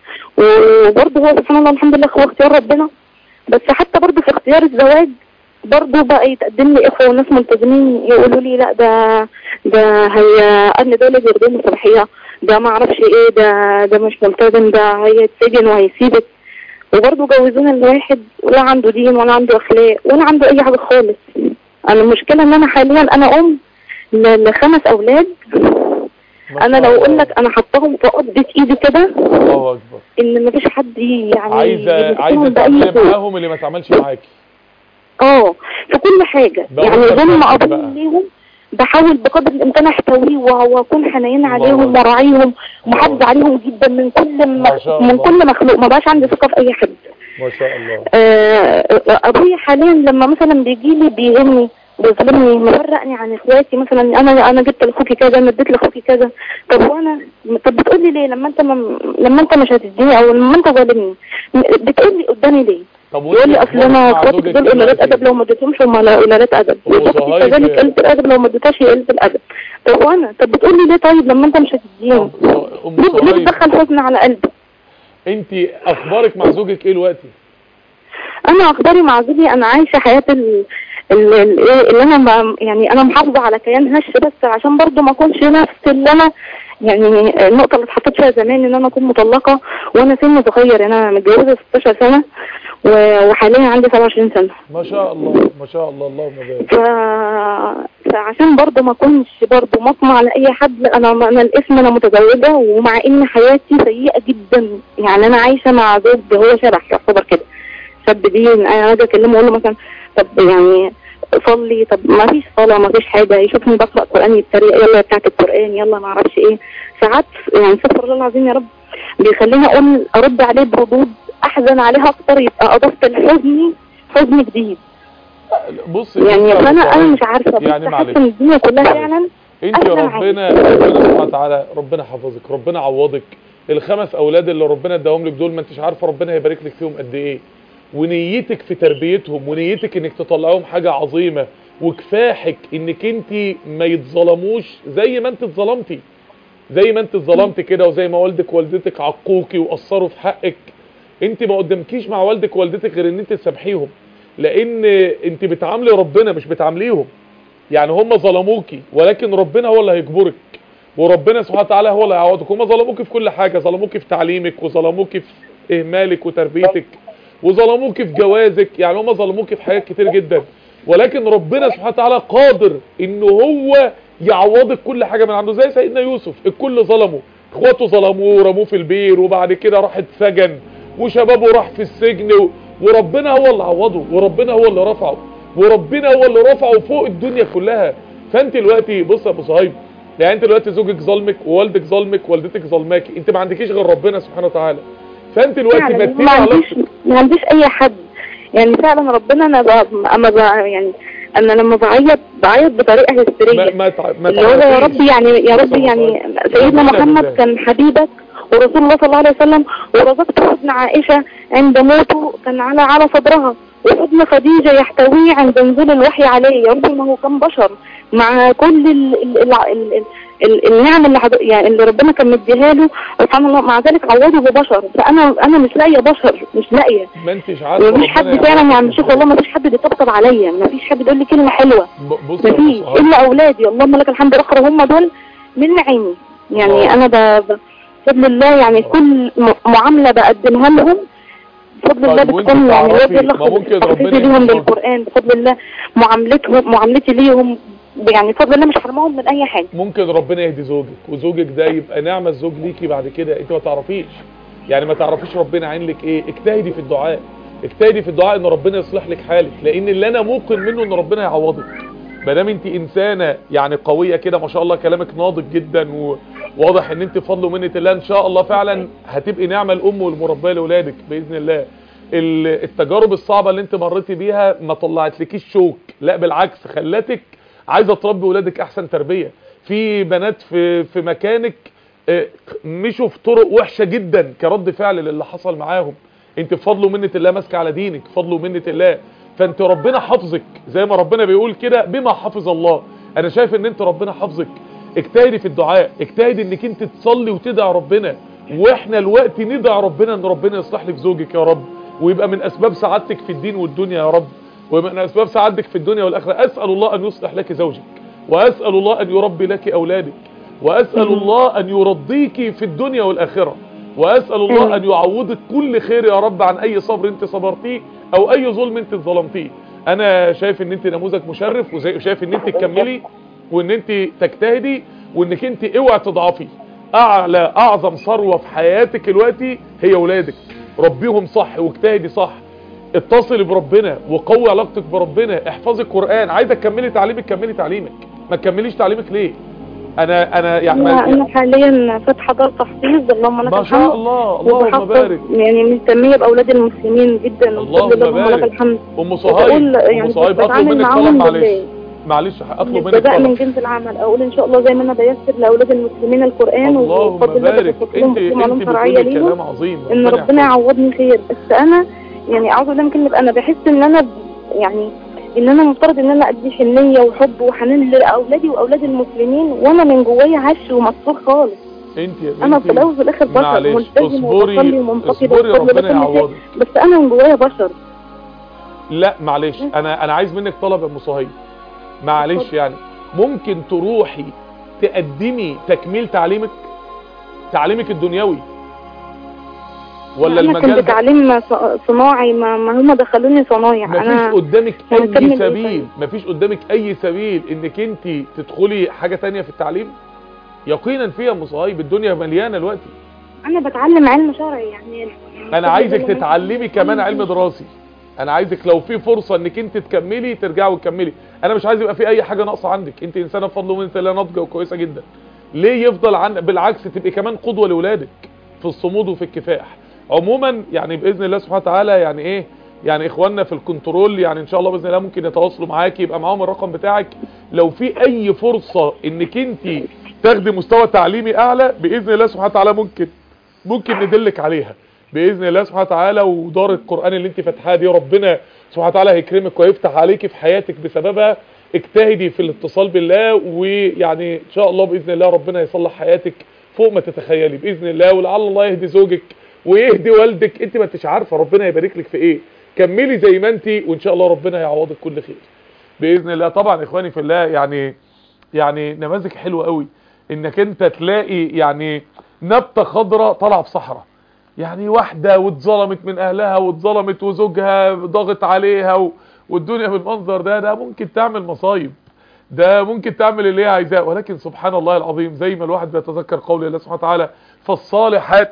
S2: وبرضه هو سبحان الله الحمد لله هو اختيار ربنا. بس حتى برضه في اختيار الزواج برضه بقى يتقدم لي اخوه وناس ملتزمين يقولوا لي لا ده ده هي ان دول بيردوا صلاحيه، ده ما اعرفش ايه، ده ده مش ملتزم، ده هيتسجن وهيسيبك. وبرضه جوزونا الواحد ولا عنده دين ولا عنده اخلاق ولا عنده اي حاجه خالص. انا المشكله ان انا حاليا انا ام لخمس اولاد انا لو اقول لك انا حطاهم في قبضة ايدي كده،
S1: الله اكبر،
S2: ان مفيش حد يعني
S1: عايزه عايزه تعملي معاهم اللي ما تعملش معاكي.
S2: اه في كل حاجه، يعني ظلم ابوهم ليهم بحاول بقدر الامكان احتويه واكون حنين عليهم وراعيهم ومحافظه عليهم جدا من كل من كل مخلوق، ما بقاش عندي ثقه في اي حد.
S1: ما شاء الله.
S2: آه ابويا حاليا لما مثلا بيجي لي بيهمني بيظلمني مفرقني عن اخواتي، مثلا انا انا جبت لاخوكي كذا، انا اديت لاخوكي كذا، طب وانا طب بتقول لي ليه لما انت م... لما انت مش هتديني او لما انت ظالمني بتقول لي قدامي ليه؟ يقول لي اصل انا اخواتك دول قلالات ادب، لو ما اديتهمش هم قلالات ادب، واختي كذلك قله الادب لو ما اديتهاش هي قله الادب. طب وانا طب بتقول لي ليه طيب لما انت مش هتديني؟ ليه بتدخل حزن على قلبي؟
S1: انت اخبارك مع زوجك ايه دلوقتي؟
S2: انا اخباري مع زوجي انا عايشه حياه ال اللي, اللي انا يعني انا محافظه على كيان هش، بس عشان برضو ما اكونش نفس اللي انا يعني النقطه اللي اتحطيت فيها زمان ان انا اكون مطلقه وانا سني صغير. انا متجوزه ستاشر سنه وحاليا عندي سبعة وعشرين سنه.
S1: ما شاء الله ما شاء الله اللهم بارك.
S2: ف... فعشان برضو ما اكونش برضو مطمع لاي حد، انا انا الاسم انا متزوجه، ومع ان حياتي سيئه جدا، يعني انا عايشه مع زوج هو شبح يعتبر كده شاب دين. انا اجي اكلمه اقول له مثلا طب يعني صلي، طب ما فيش صلاه ما فيش حاجه، يشوفني بقرا قران يتريق يلا بتاعت القران يلا ما اعرفش ايه. ساعات يعني استغفر الله العظيم يا رب بيخليني اقول ارد عليه بردود احزن عليها اكتر، يبقى اضفت لحزني حزن جديد.
S1: بص
S2: يعني انا انا مش عارفه
S1: يعني
S2: معلش ان الدنيا كلها فعلا
S1: انت ربنا ربنا سبحانه وتعالى ربنا حفظك، ربنا عوضك. الخمس اولاد اللي ربنا اداهم لك دول ما انتش عارفه ربنا هيبارك لك فيهم قد ايه، ونيتك في تربيتهم ونيتك انك تطلعهم حاجه عظيمه، وكفاحك انك انت ما يتظلموش زي ما انت اتظلمتي، زي ما انت اتظلمت كده، وزي ما والدك ووالدتك عقوكي وقصروا في حقك. انت ما قدامكيش مع والدك ووالدتك غير ان انت تسامحيهم، لان انت بتعاملي ربنا مش بتعامليهم. يعني هم ظلموكي ولكن ربنا هو اللي هيجبرك، وربنا سبحانه وتعالى هو اللي هيعوضك. هم ظلموكي في كل حاجه، ظلموكي في تعليمك، وظلموكي في اهمالك وتربيتك، وظلموكي في جوازك، يعني هم ظلموكي في حاجات كتير جدا، ولكن ربنا سبحانه وتعالى قادر انه هو يعوضك كل حاجه من عنده. زي سيدنا يوسف الكل ظلمه، اخواته ظلموه ورموه في البير، وبعد كده راح اتسجن، وشبابه راح في السجن، وربنا هو اللي عوضه، وربنا هو اللي رفعه، وربنا هو اللي رفعه فوق الدنيا كلها. فانت دلوقتي بص يا ابو صهيب، يعني انت دلوقتي زوجك ظلمك ووالدك ظلمك ووالدتك ظلماكي، انت ما عندكيش غير ربنا سبحانه وتعالى. فانت دلوقتي
S2: ما عنديش ما عنديش اي حد، يعني فعلا ربنا انا ب... اما ب... يعني انا لما بعيط بعيط بطريقه هستيريه،
S1: ما ما
S2: اللي هو يا رب يعني يا رب يعني سيدنا محمد كان حبيبك ورسول الله صلى الله عليه وسلم، ورزقت حزن عائشه عند موته كان على على صدرها، وحزن خديجه يحتويه عند نزول الوحي عليه. يا رب ما هو كان بشر مع كل ال ال ال ال ال النعم اللي حد... يعني اللي ربنا كان مديها له سبحان الله، مع ذلك عوضه ببشر. فانا انا مش لاقيه بشر، مش لاقيه،
S1: ما انتش عارفه،
S2: مفيش حد فعلا يعني شوف والله مفيش حد بيطبطب عليا، مفيش حد بيقول لي كلمه حلوه، مفيش الا اولادي اللهم لك الحمد الاخر هم دول من عيني. يعني أوه. انا بفضل الله يعني كل معامله بقدمها لهم بفضل الله بتكون يعني وجه الله تحفيزي ليهم بالقران، بفضل الله معاملتهم معاملتي ليهم يعني بفضل الله مش حرمهم من اي حاجه.
S1: ممكن ربنا يهدي زوجك وزوجك ده يبقى نعمه الزوج ليكي بعد كده، انت ما تعرفيش، يعني ما تعرفيش ربنا عين لك ايه. اجتهدي في الدعاء، اجتهدي في الدعاء ان ربنا يصلح لك حالك، لان اللي انا موقن منه ان ربنا يعوضك. ما دام انت انسانه يعني قويه كده ما شاء الله، كلامك ناضج جدا وواضح ان انت بفضل ومنه الله ان شاء الله فعلا هتبقي نعمه الام والمربيه لاولادك باذن الله. التجارب الصعبه اللي انت مريتي بيها ما طلعتلكيش شوك، لا بالعكس خلتك عايزه تربي ولادك احسن تربيه. في بنات في في مكانك مشوا في طرق وحشه جدا كرد فعل للي حصل معاهم، انت بفضل ومنه الله ماسكه على دينك بفضل ومنه الله، فانت ربنا حافظك زي ما ربنا بيقول كده بما حفظ الله. انا شايف ان انت ربنا حافظك. اجتهدي في الدعاء، اجتهدي انك انت تصلي وتدعي ربنا، واحنا الوقت ندعي ربنا ان ربنا يصلح لك زوجك يا رب، ويبقى من اسباب سعادتك في الدين والدنيا يا رب، ومن اسباب سعادتك في الدنيا والاخره. اسال الله ان يصلح لك زوجك، واسال الله ان يربي لك اولادك، واسال الله ان يرضيك في الدنيا والاخره، واسال الله ان يعوضك كل خير يا رب عن اي صبر انت صبرتيه او اي ظلم انت ظلمتيه. انا شايف ان انت نموذج مشرف، وشايف ان انت تكملي وان انت تجتهدي، وانك انت اوعى تضعفي. اعلى اعظم ثروه في حياتك دلوقتي هي اولادك، ربيهم صح واجتهدي صح، اتصلي بربنا وقوي علاقتك بربنا، احفظي القرآن. عايزه تكملي تعليمك كملي تعليمك، ما تكمليش تعليمك ليه؟ انا انا يعني
S2: انا أنا حاليا فاتحه دار تحفيظ، اللهم لك
S1: ما
S2: الحمد.
S1: شاء الله، اللهم بارك.
S2: يعني مهتمية باولاد المسلمين جدا،
S1: اللهم
S2: لك
S1: بارك.
S2: الحمد.
S1: ام صهيب
S2: يعني
S1: ام صهيب اطلب منك طلب، معلش معلش اطلب منك
S2: طلب من
S1: طلب.
S2: جنس العمل، اقول ان شاء الله زي ما انا بيسر لاولاد المسلمين القران،
S1: اللهم بارك. انت انت بتقولي كلام عظيم،
S2: ان ربنا يعوضني خير. بس انا يعني اعوذ بالله من كلمه، انا بحس ان انا يعني ان انا مفترض ان انا ادي حنيه وحب وحنان لاولادي واولاد المسلمين، وانا من جوايا هش ومكسور خالص.
S1: انت يا بنتي
S2: انا في الاول وفي الاخر بشر، ملتزم وبصلي ومنتقده
S1: اصبري ربنا يعوضك،
S2: بس انا من جوايا بشر.
S1: لا معلش، انا انا عايز منك طلب يا ام صهيب، معلش يعني ممكن تروحي تقدمي تكميل تعليمك تعليمك الدنيوي ولا
S2: أنا
S1: المجال
S2: كنت تعليم صناعي، ما, ما هم دخلوني صنايع.
S1: مفيش قدامك اي سبيل مفيش قدامك اي سبيل انك انت تدخلي حاجة تانية في التعليم؟ يقينا فيها ام صهيب، الدنيا مليانة دلوقتي.
S2: انا بتعلم علم شرعي يعني.
S1: انا عايزك تتعلمي كمان علم دراسي، انا عايزك لو في فرصة انك انت تكملي ترجعي وتكملي. انا مش عايز يبقى في اي حاجة ناقصة عندك، انت انسانة بفضل ومن الله ناضجة وكويسة جدا. ليه يفضل عن بالعكس تبقي كمان قدوة لاولادك في الصمود وفي الكفاح. عموما يعني باذن الله سبحانه وتعالى يعني ايه يعني اخواننا في الكنترول يعني ان شاء الله باذن الله ممكن يتواصلوا معاكي، يبقى معاهم الرقم بتاعك. لو في اي فرصة انك انت تاخدي مستوى تعليمي اعلى باذن الله سبحانه وتعالى ممكن ممكن ندلك عليها باذن الله سبحانه وتعالى. ودار القرآن اللي انت فاتحاها دي ربنا سبحانه وتعالى هيكرمك ويفتح عليكي في حياتك بسببها. اجتهدي في الاتصال بالله، ويعني ان شاء الله باذن الله ربنا يصلح حياتك فوق ما تتخيلي باذن الله. ولعل الله يهدي زوجك ويهدي والدك، انت ما انتش عارفه ربنا يبارك لك في ايه. كملي زي ما انت وان شاء الله ربنا هيعوضك كل خير باذن الله. طبعا اخواني في الله يعني يعني نماذج حلوه قوي انك انت تلاقي يعني نبته خضراء طالعه في صحراء، يعني واحده واتظلمت من اهلها واتظلمت وزوجها ضاغط عليها و... والدنيا بالمنظر ده ده ممكن تعمل مصايب، ده ممكن تعمل اللي هي عايزاه. ولكن سبحان الله العظيم زي ما الواحد بيتذكر قول الله سبحانه وتعالى فالصالحات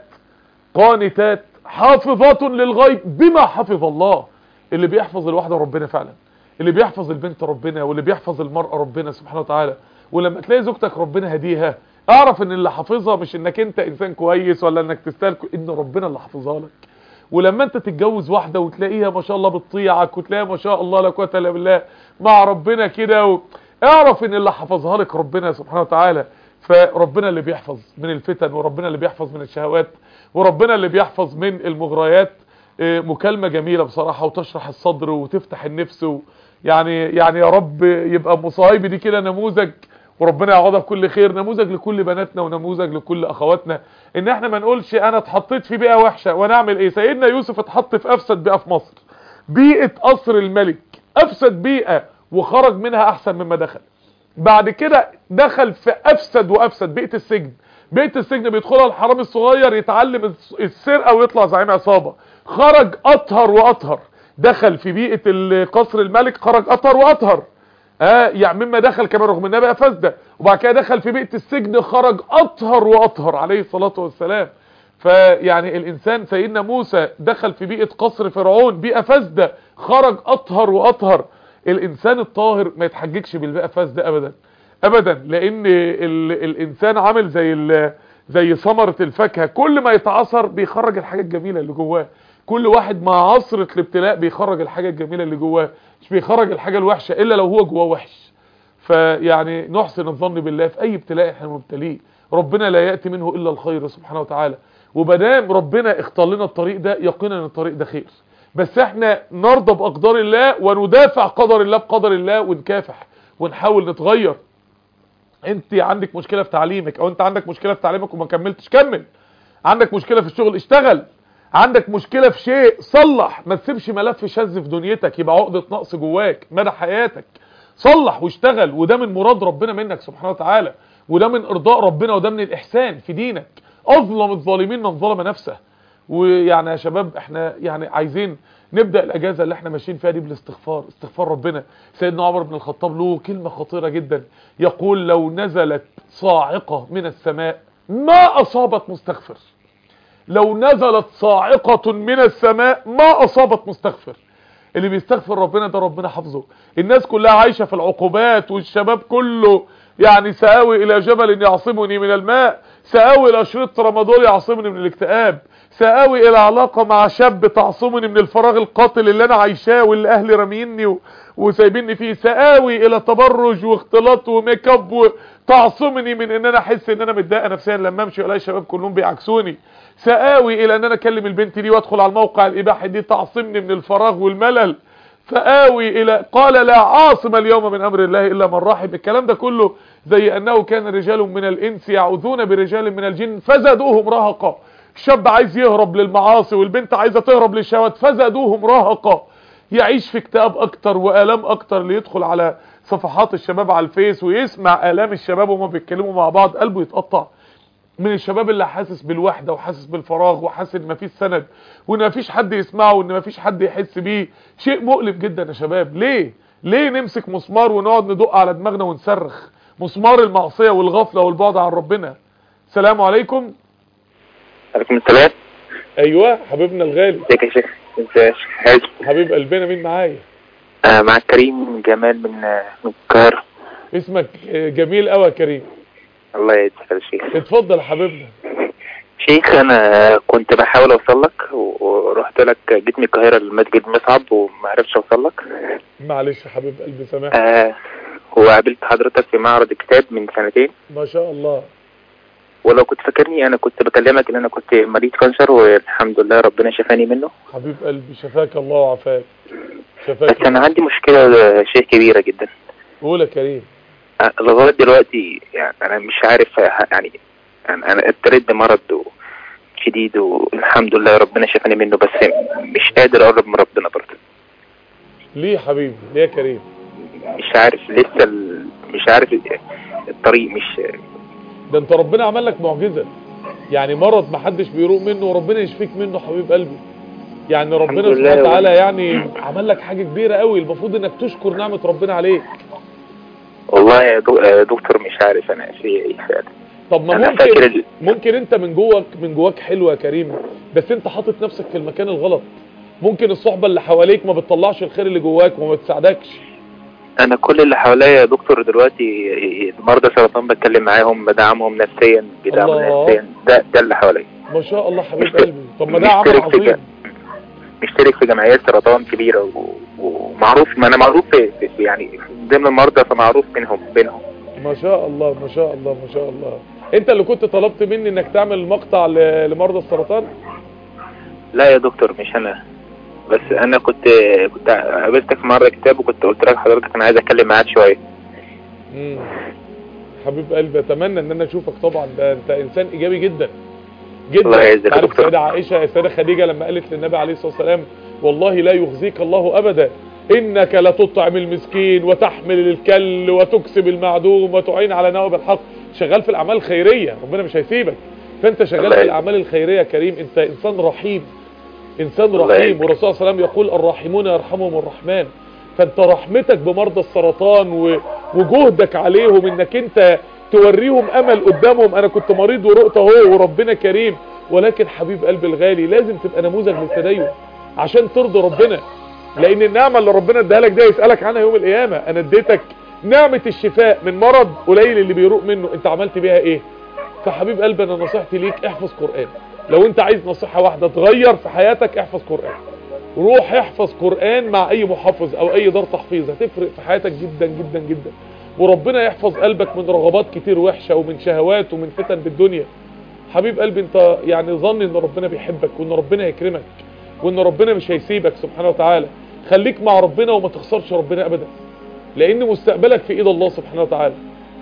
S1: قانتات حافظات للغيب بما حفظ الله. اللي بيحفظ الواحدة ربنا فعلا، اللي بيحفظ البنت ربنا، واللي بيحفظ المرأة ربنا سبحانه وتعالى. ولما تلاقي زوجتك ربنا هديها اعرف ان اللي حافظها مش انك انت انسان كويس ولا انك تستاهل، ان ربنا اللي حافظها لك. ولما انت تتجوز واحدة وتلاقيها ما شاء الله بتطيعك وتلاقيها ما شاء الله لا قوه الا بالله مع ربنا كده و... اعرف ان اللي حفظها لك ربنا سبحانه وتعالى. فربنا اللي بيحفظ من الفتن، وربنا اللي بيحفظ من الشهوات، وربنا اللي بيحفظ من المغريات. مكالمة جميلة بصراحة وتشرح الصدر وتفتح النفس و... يعني يعني يا رب يبقى ام صهيب دي كده نموذج، وربنا يعوضها بكل خير، نموذج لكل بناتنا ونموذج لكل اخواتنا. ان احنا ما نقولش انا اتحطيت في بيئة وحشة ونعمل ايه. سيدنا يوسف اتحط في افسد بيئة في مصر، بيئة قصر الملك، افسد بيئة وخرج منها احسن مما دخل. بعد كده دخل في افسد وافسد بيئة السجن، بيئة السجن بيدخلها الحرامي الصغير يتعلم السرقة ويطلع زعيم عصابة، خرج اطهر واطهر. دخل في بيئة قصر الملك خرج اطهر واطهر، اه يعني مما دخل كمان رغم انها بقى فاسده. وبعد كده دخل في بيئة السجن خرج اطهر واطهر عليه الصلاة والسلام. فيعني الانسان سيدنا موسى دخل في بيئة قصر فرعون بيئة فاسده خرج اطهر واطهر. الانسان الطاهر ما يتحججش بالبيئة فاسده ابدا ابدا، لان ال الانسان عامل زي زي ثمرة الفاكهة، كل ما يتعصر بيخرج الحاجة الجميلة اللي جواه. كل واحد مع عصرة الابتلاء بيخرج الحاجة الجميلة اللي جواه، مش بيخرج الحاجة الوحشة الا لو هو جواه وحش. فيعني نحسن الظن بالله في اي ابتلاء احنا مبتليه، ربنا لا يأتي منه الا الخير سبحانه وتعالى. وبدام ربنا اختار لنا الطريق ده يقينا ان الطريق ده خير، بس احنا نرضى باقدار الله وندافع قدر الله بقدر الله ونكافح ونحاول نتغير. انت عندك مشكلة في تعليمك او انت عندك مشكلة في تعليمك وما كملتش، كمل. عندك مشكلة في الشغل، اشتغل. عندك مشكلة في شيء، صلح. ما تسيبش ملف شاذ في دنيتك يبقى عقدة نقص جواك مدى حياتك. صلح واشتغل، وده من مراد ربنا منك سبحانه وتعالى، وده من ارضاء ربنا، وده من الاحسان في دينك. اظلم الظالمين من ظلم نفسه، ويعني يا شباب احنا يعني عايزين نبدأ الاجازة اللي احنا ماشيين فيها دي بالاستغفار، استغفار ربنا. سيدنا عمر بن الخطاب له كلمة خطيرة جدا، يقول لو نزلت صاعقة من السماء ما اصابت مستغفر. لو نزلت صاعقة من السماء ما اصابت مستغفر. اللي بيستغفر ربنا ده ربنا حافظه. الناس كلها عايشة في العقوبات، والشباب كله يعني سآوي الى جبل يعصمني من الماء، سآوي الى شريط رمضان يعصمني من الاكتئاب، سآوي الى علاقة مع شاب تعصمني من الفراغ القاتل اللي انا عايشاه واللي اهلي راميني و... وسايبيني فيه، سآوي الى تبرج واختلاط وميك اب تعصمني من ان انا احس ان انا متضايقه نفسيا لما امشي والاقي الشباب كلهم بيعكسوني، سآوي الى ان انا اكلم البنت دي وادخل على الموقع الاباحي دي تعصمني من الفراغ والملل، فآوي الى قال لا عاصم اليوم من امر الله الا من رحم. الكلام ده كله زي انه كان رجال من الانس يعوذون برجال من الجن فزادوهم رهقا. الشاب عايز يهرب للمعاصي والبنت عايزه تهرب للشهوات فزادوهم رهقا، يعيش في اكتئاب اكتر والام اكتر، ليدخل على صفحات الشباب على الفيس ويسمع الام الشباب وهم بيتكلموا مع بعض قلبه يتقطع. من الشباب اللي حاسس بالوحده وحاسس بالفراغ وحاسس ان مفيش سند وان مفيش حد يسمعه وان مفيش حد يحس بيه، شيء مؤلم جدا يا شباب. ليه ليه نمسك مسمار ونقعد ندق على دماغنا ونصرخ؟ مسمار المعصيه والغفله والبعد عن ربنا. السلام عليكم.
S4: عليكم السلام.
S1: ايوه حبيبنا الغالي.
S4: ازيك يا شيخ؟ ازيك
S1: حبيب قلبنا؟ مين معايا؟
S4: آه مع كريم جمال من من القاهره.
S1: اسمك جميل قوي يا كريم.
S4: الله يجزاك يا شيخ.
S1: اتفضل يا حبيبنا.
S4: شيخ انا كنت بحاول اوصل لك ورحت لك، جيت من القاهره لمسجد مصعب وما عرفتش اوصل لك.
S1: معلش يا حبيب قلبي سامحني.
S4: آه وقابلت حضرتك في معرض الكتاب من سنتين.
S1: ما شاء الله.
S4: ولو كنت فاكرني انا كنت بكلمك ان انا كنت مريض كانسر والحمد لله ربنا شفاني منه.
S1: حبيب قلبي شفاك الله وعافاك. شفاك.
S4: بس انا عندي مشكله شيء كبيره جدا.
S1: قول يا كريم.
S4: لغايه دلوقتي يعني انا مش عارف، يعني انا ابتليت بمرض شديد والحمد لله ربنا شفاني منه، بس مش قادر اقرب من ربنا برضه.
S1: ليه يا حبيبي؟ ليه يا كريم؟
S4: مش عارف لسه ال... مش عارف الطريق. مش
S1: ده انت ربنا عمل لك معجزه، يعني مرض ما حدش بيروق منه وربنا يشفيك منه حبيب قلبي. يعني ربنا سبحانه وتعالى يعني عمل لك حاجه كبيره قوي، المفروض انك تشكر نعمه ربنا عليك.
S4: والله يا دكتور مش عارف انا في ايه فعلا.
S1: طب ما ممكن ال... ممكن انت من جواك من جواك حلو يا كريم، بس انت حاطط نفسك في المكان الغلط. ممكن الصحبه اللي حواليك ما بتطلعش الخير اللي جواك وما بتساعدكش.
S4: انا كل اللي حواليا يا دكتور دلوقتي مرضى سرطان، بتكلم معاهم بدعمهم نفسيا بدعمهم نفسيا. ده ده اللي حواليا.
S1: ما شاء الله حبيب قلبي. طب ما ده عمل عظيم.
S4: مشترك في جمعيات سرطان كبيره ومعروف، ما انا معروف في, في يعني ضمن المرضى، فمعروف بينهم بينهم.
S1: ما شاء الله ما شاء الله ما شاء الله. انت اللي كنت طلبت مني انك تعمل مقطع لمرضى السرطان؟
S4: لا يا دكتور مش انا، بس انا كنت كنت قابلتك في مره كتاب وكنت قلت لك حضرتك انا عايز اتكلم معاك شويه.
S1: امم حبيب قلبي اتمنى ان انا اشوفك طبعا. ده انت انسان ايجابي جدا جدا.
S4: الله يعزك يا دكتور.
S1: السيده عائشه السيده خديجه لما قالت للنبي عليه الصلاه والسلام والله لا يخزيك الله ابدا، انك لتطعم المسكين وتحمل الكل وتكسب المعدوم وتعين على نوائب الحق. شغال في الاعمال الخيريه، ربنا مش هيسيبك. فانت شغال في الاعمال الخيريه يا كريم، انت انسان رحيم انسان رحيم. والرسول صلى الله عليه وسلم يقول الراحمون يرحمهم الرحمن. فانت رحمتك بمرضى السرطان وجهدك عليهم انك انت توريهم امل قدامهم. انا كنت مريض ورقت اهو وربنا كريم، ولكن حبيب قلبي الغالي لازم تبقى نموذج للتدين عشان ترضي ربنا، لان النعمه اللي ربنا اداها لك ده يسالك عنها يوم القيامه. انا اديتك نعمه الشفاء من مرض قليل اللي بيروق منه، انت عملت بيها ايه؟ فحبيب قلبي انا نصيحتي ليك احفظ قرآن. لو انت عايز نصيحة واحدة تغير في حياتك احفظ قرآن. روح احفظ قرآن مع اي محفظ او اي دار تحفيظ، هتفرق في حياتك جدا جدا جدا. وربنا يحفظ قلبك من رغبات كتير وحشة ومن شهوات ومن فتن بالدنيا. حبيب قلبي انت يعني ظن ان ربنا بيحبك وان ربنا يكرمك وان ربنا مش هيسيبك سبحانه وتعالى. خليك مع ربنا وما تخسرش ربنا ابدا، لان مستقبلك في ايد الله سبحانه وتعالى.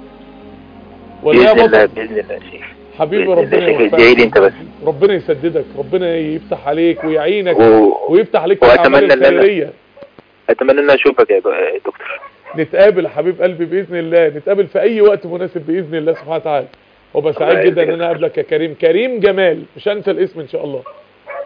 S4: بإذن الله بإذن الله يا شيخ
S1: حبيبي. ربنا
S4: يوفقك، انت بس
S1: ربنا يسددك، ربنا يفتح عليك ويعينك و... ويفتح عليك الاعمال الخيريه.
S4: اتمنى ان اشوفك يا دكتور.
S1: نتقابل حبيب قلبي باذن الله، نتقابل في اي وقت مناسب باذن الله سبحانه وتعالى. وبقى سعيد جدا ان انا اقابلك يا كريم. كريم جمال، مش هنسى الاسم ان شاء الله.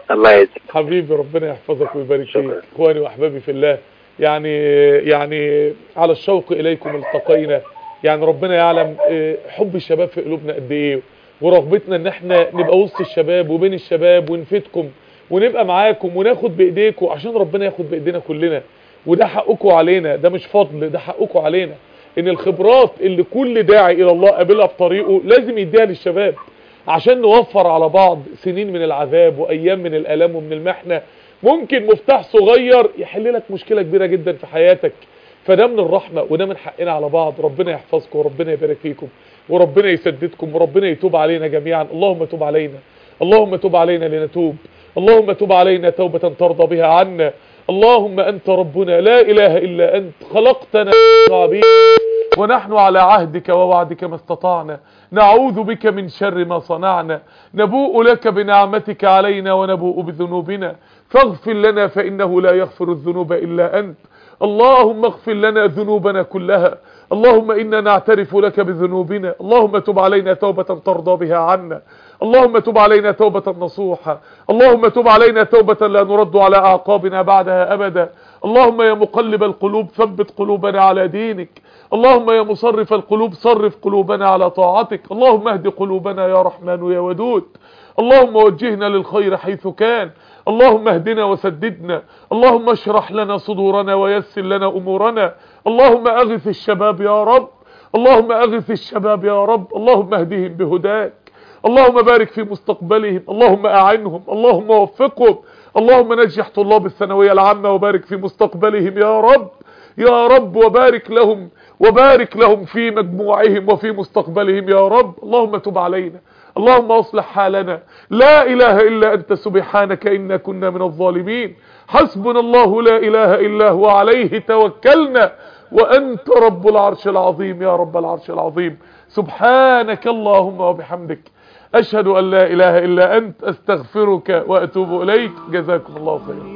S4: الله يعزك
S1: حبيبي، ربنا يحفظك ويبارك فيك.
S4: شكرا.
S1: اخواني واحبابي في الله، يعني يعني على الشوق اليكم التقينا. يعني ربنا يعلم حب الشباب في قلوبنا قد ايه، ورغبتنا ان احنا نبقى وسط الشباب وبين الشباب ونفيدكم ونبقى معاكم وناخد بايديكم عشان ربنا ياخد بايدينا كلنا. وده حقكم علينا، ده مش فضل، ده حقكم علينا. ان الخبرات اللي كل داعي الى الله قابلها بطريقه لازم يديها للشباب، عشان نوفر على بعض سنين من العذاب وايام من الالام ومن المحنة. ممكن مفتاح صغير يحل لك مشكلة كبيرة جدا في حياتك. فده من الرحمة وده من حقنا على بعض. ربنا يحفظكم وربنا يبارك فيكم وربنا يسددكم وربنا يتوب علينا جميعا. اللهم تب علينا، اللهم تب علينا لنتوب، اللهم تب علينا توبة ترضى بها عنا. اللهم أنت ربنا لا إله إلا أنت، خلقتنا عبيد ونحن على عهدك ووعدك ما استطعنا، نعوذ بك من شر ما صنعنا، نبوء لك بنعمتك علينا ونبوء بذنوبنا، فاغفر لنا فإنه لا يغفر الذنوب إلا أنت. اللهم اغفر لنا ذنوبنا كلها، اللهم إنا نعترف لك بذنوبنا. اللهم تب علينا توبة ترضى بها عنا، اللهم تب علينا توبة نصوحة، اللهم تب علينا توبة لا نرد على أعقابنا بعدها أبدا. اللهم يا مقلب القلوب ثبت قلوبنا على دينك، اللهم يا مصرف القلوب صرف قلوبنا على طاعتك. اللهم اهد قلوبنا يا رحمن يا ودود، اللهم وجهنا للخير حيث كان، اللهم اهدنا وسددنا، اللهم اشرح لنا صدورنا ويسر لنا أمورنا، اللهم أغث الشباب يا رب، اللهم أغث الشباب يا رب، اللهم اهدهم بهداك، اللهم بارك في مستقبلهم، اللهم أعنهم، اللهم وفقهم، اللهم نجح طلاب الثانوية العامة وبارك في مستقبلهم يا رب يا رب، وبارك لهم وبارك لهم في مجموعهم وفي مستقبلهم يا رب. اللهم تب علينا، اللهم اصلح حالنا، لا إله إلا أنت سبحانك إنا كنا من الظالمين، حسبنا الله لا إله إلا هو عليه توكلنا وأنت رب العرش العظيم يا رب العرش العظيم. سبحانك اللهم وبحمدك، أشهد أن لا إله إلا أنت، أستغفرك وأتوب إليك. جزاكم الله خيرا.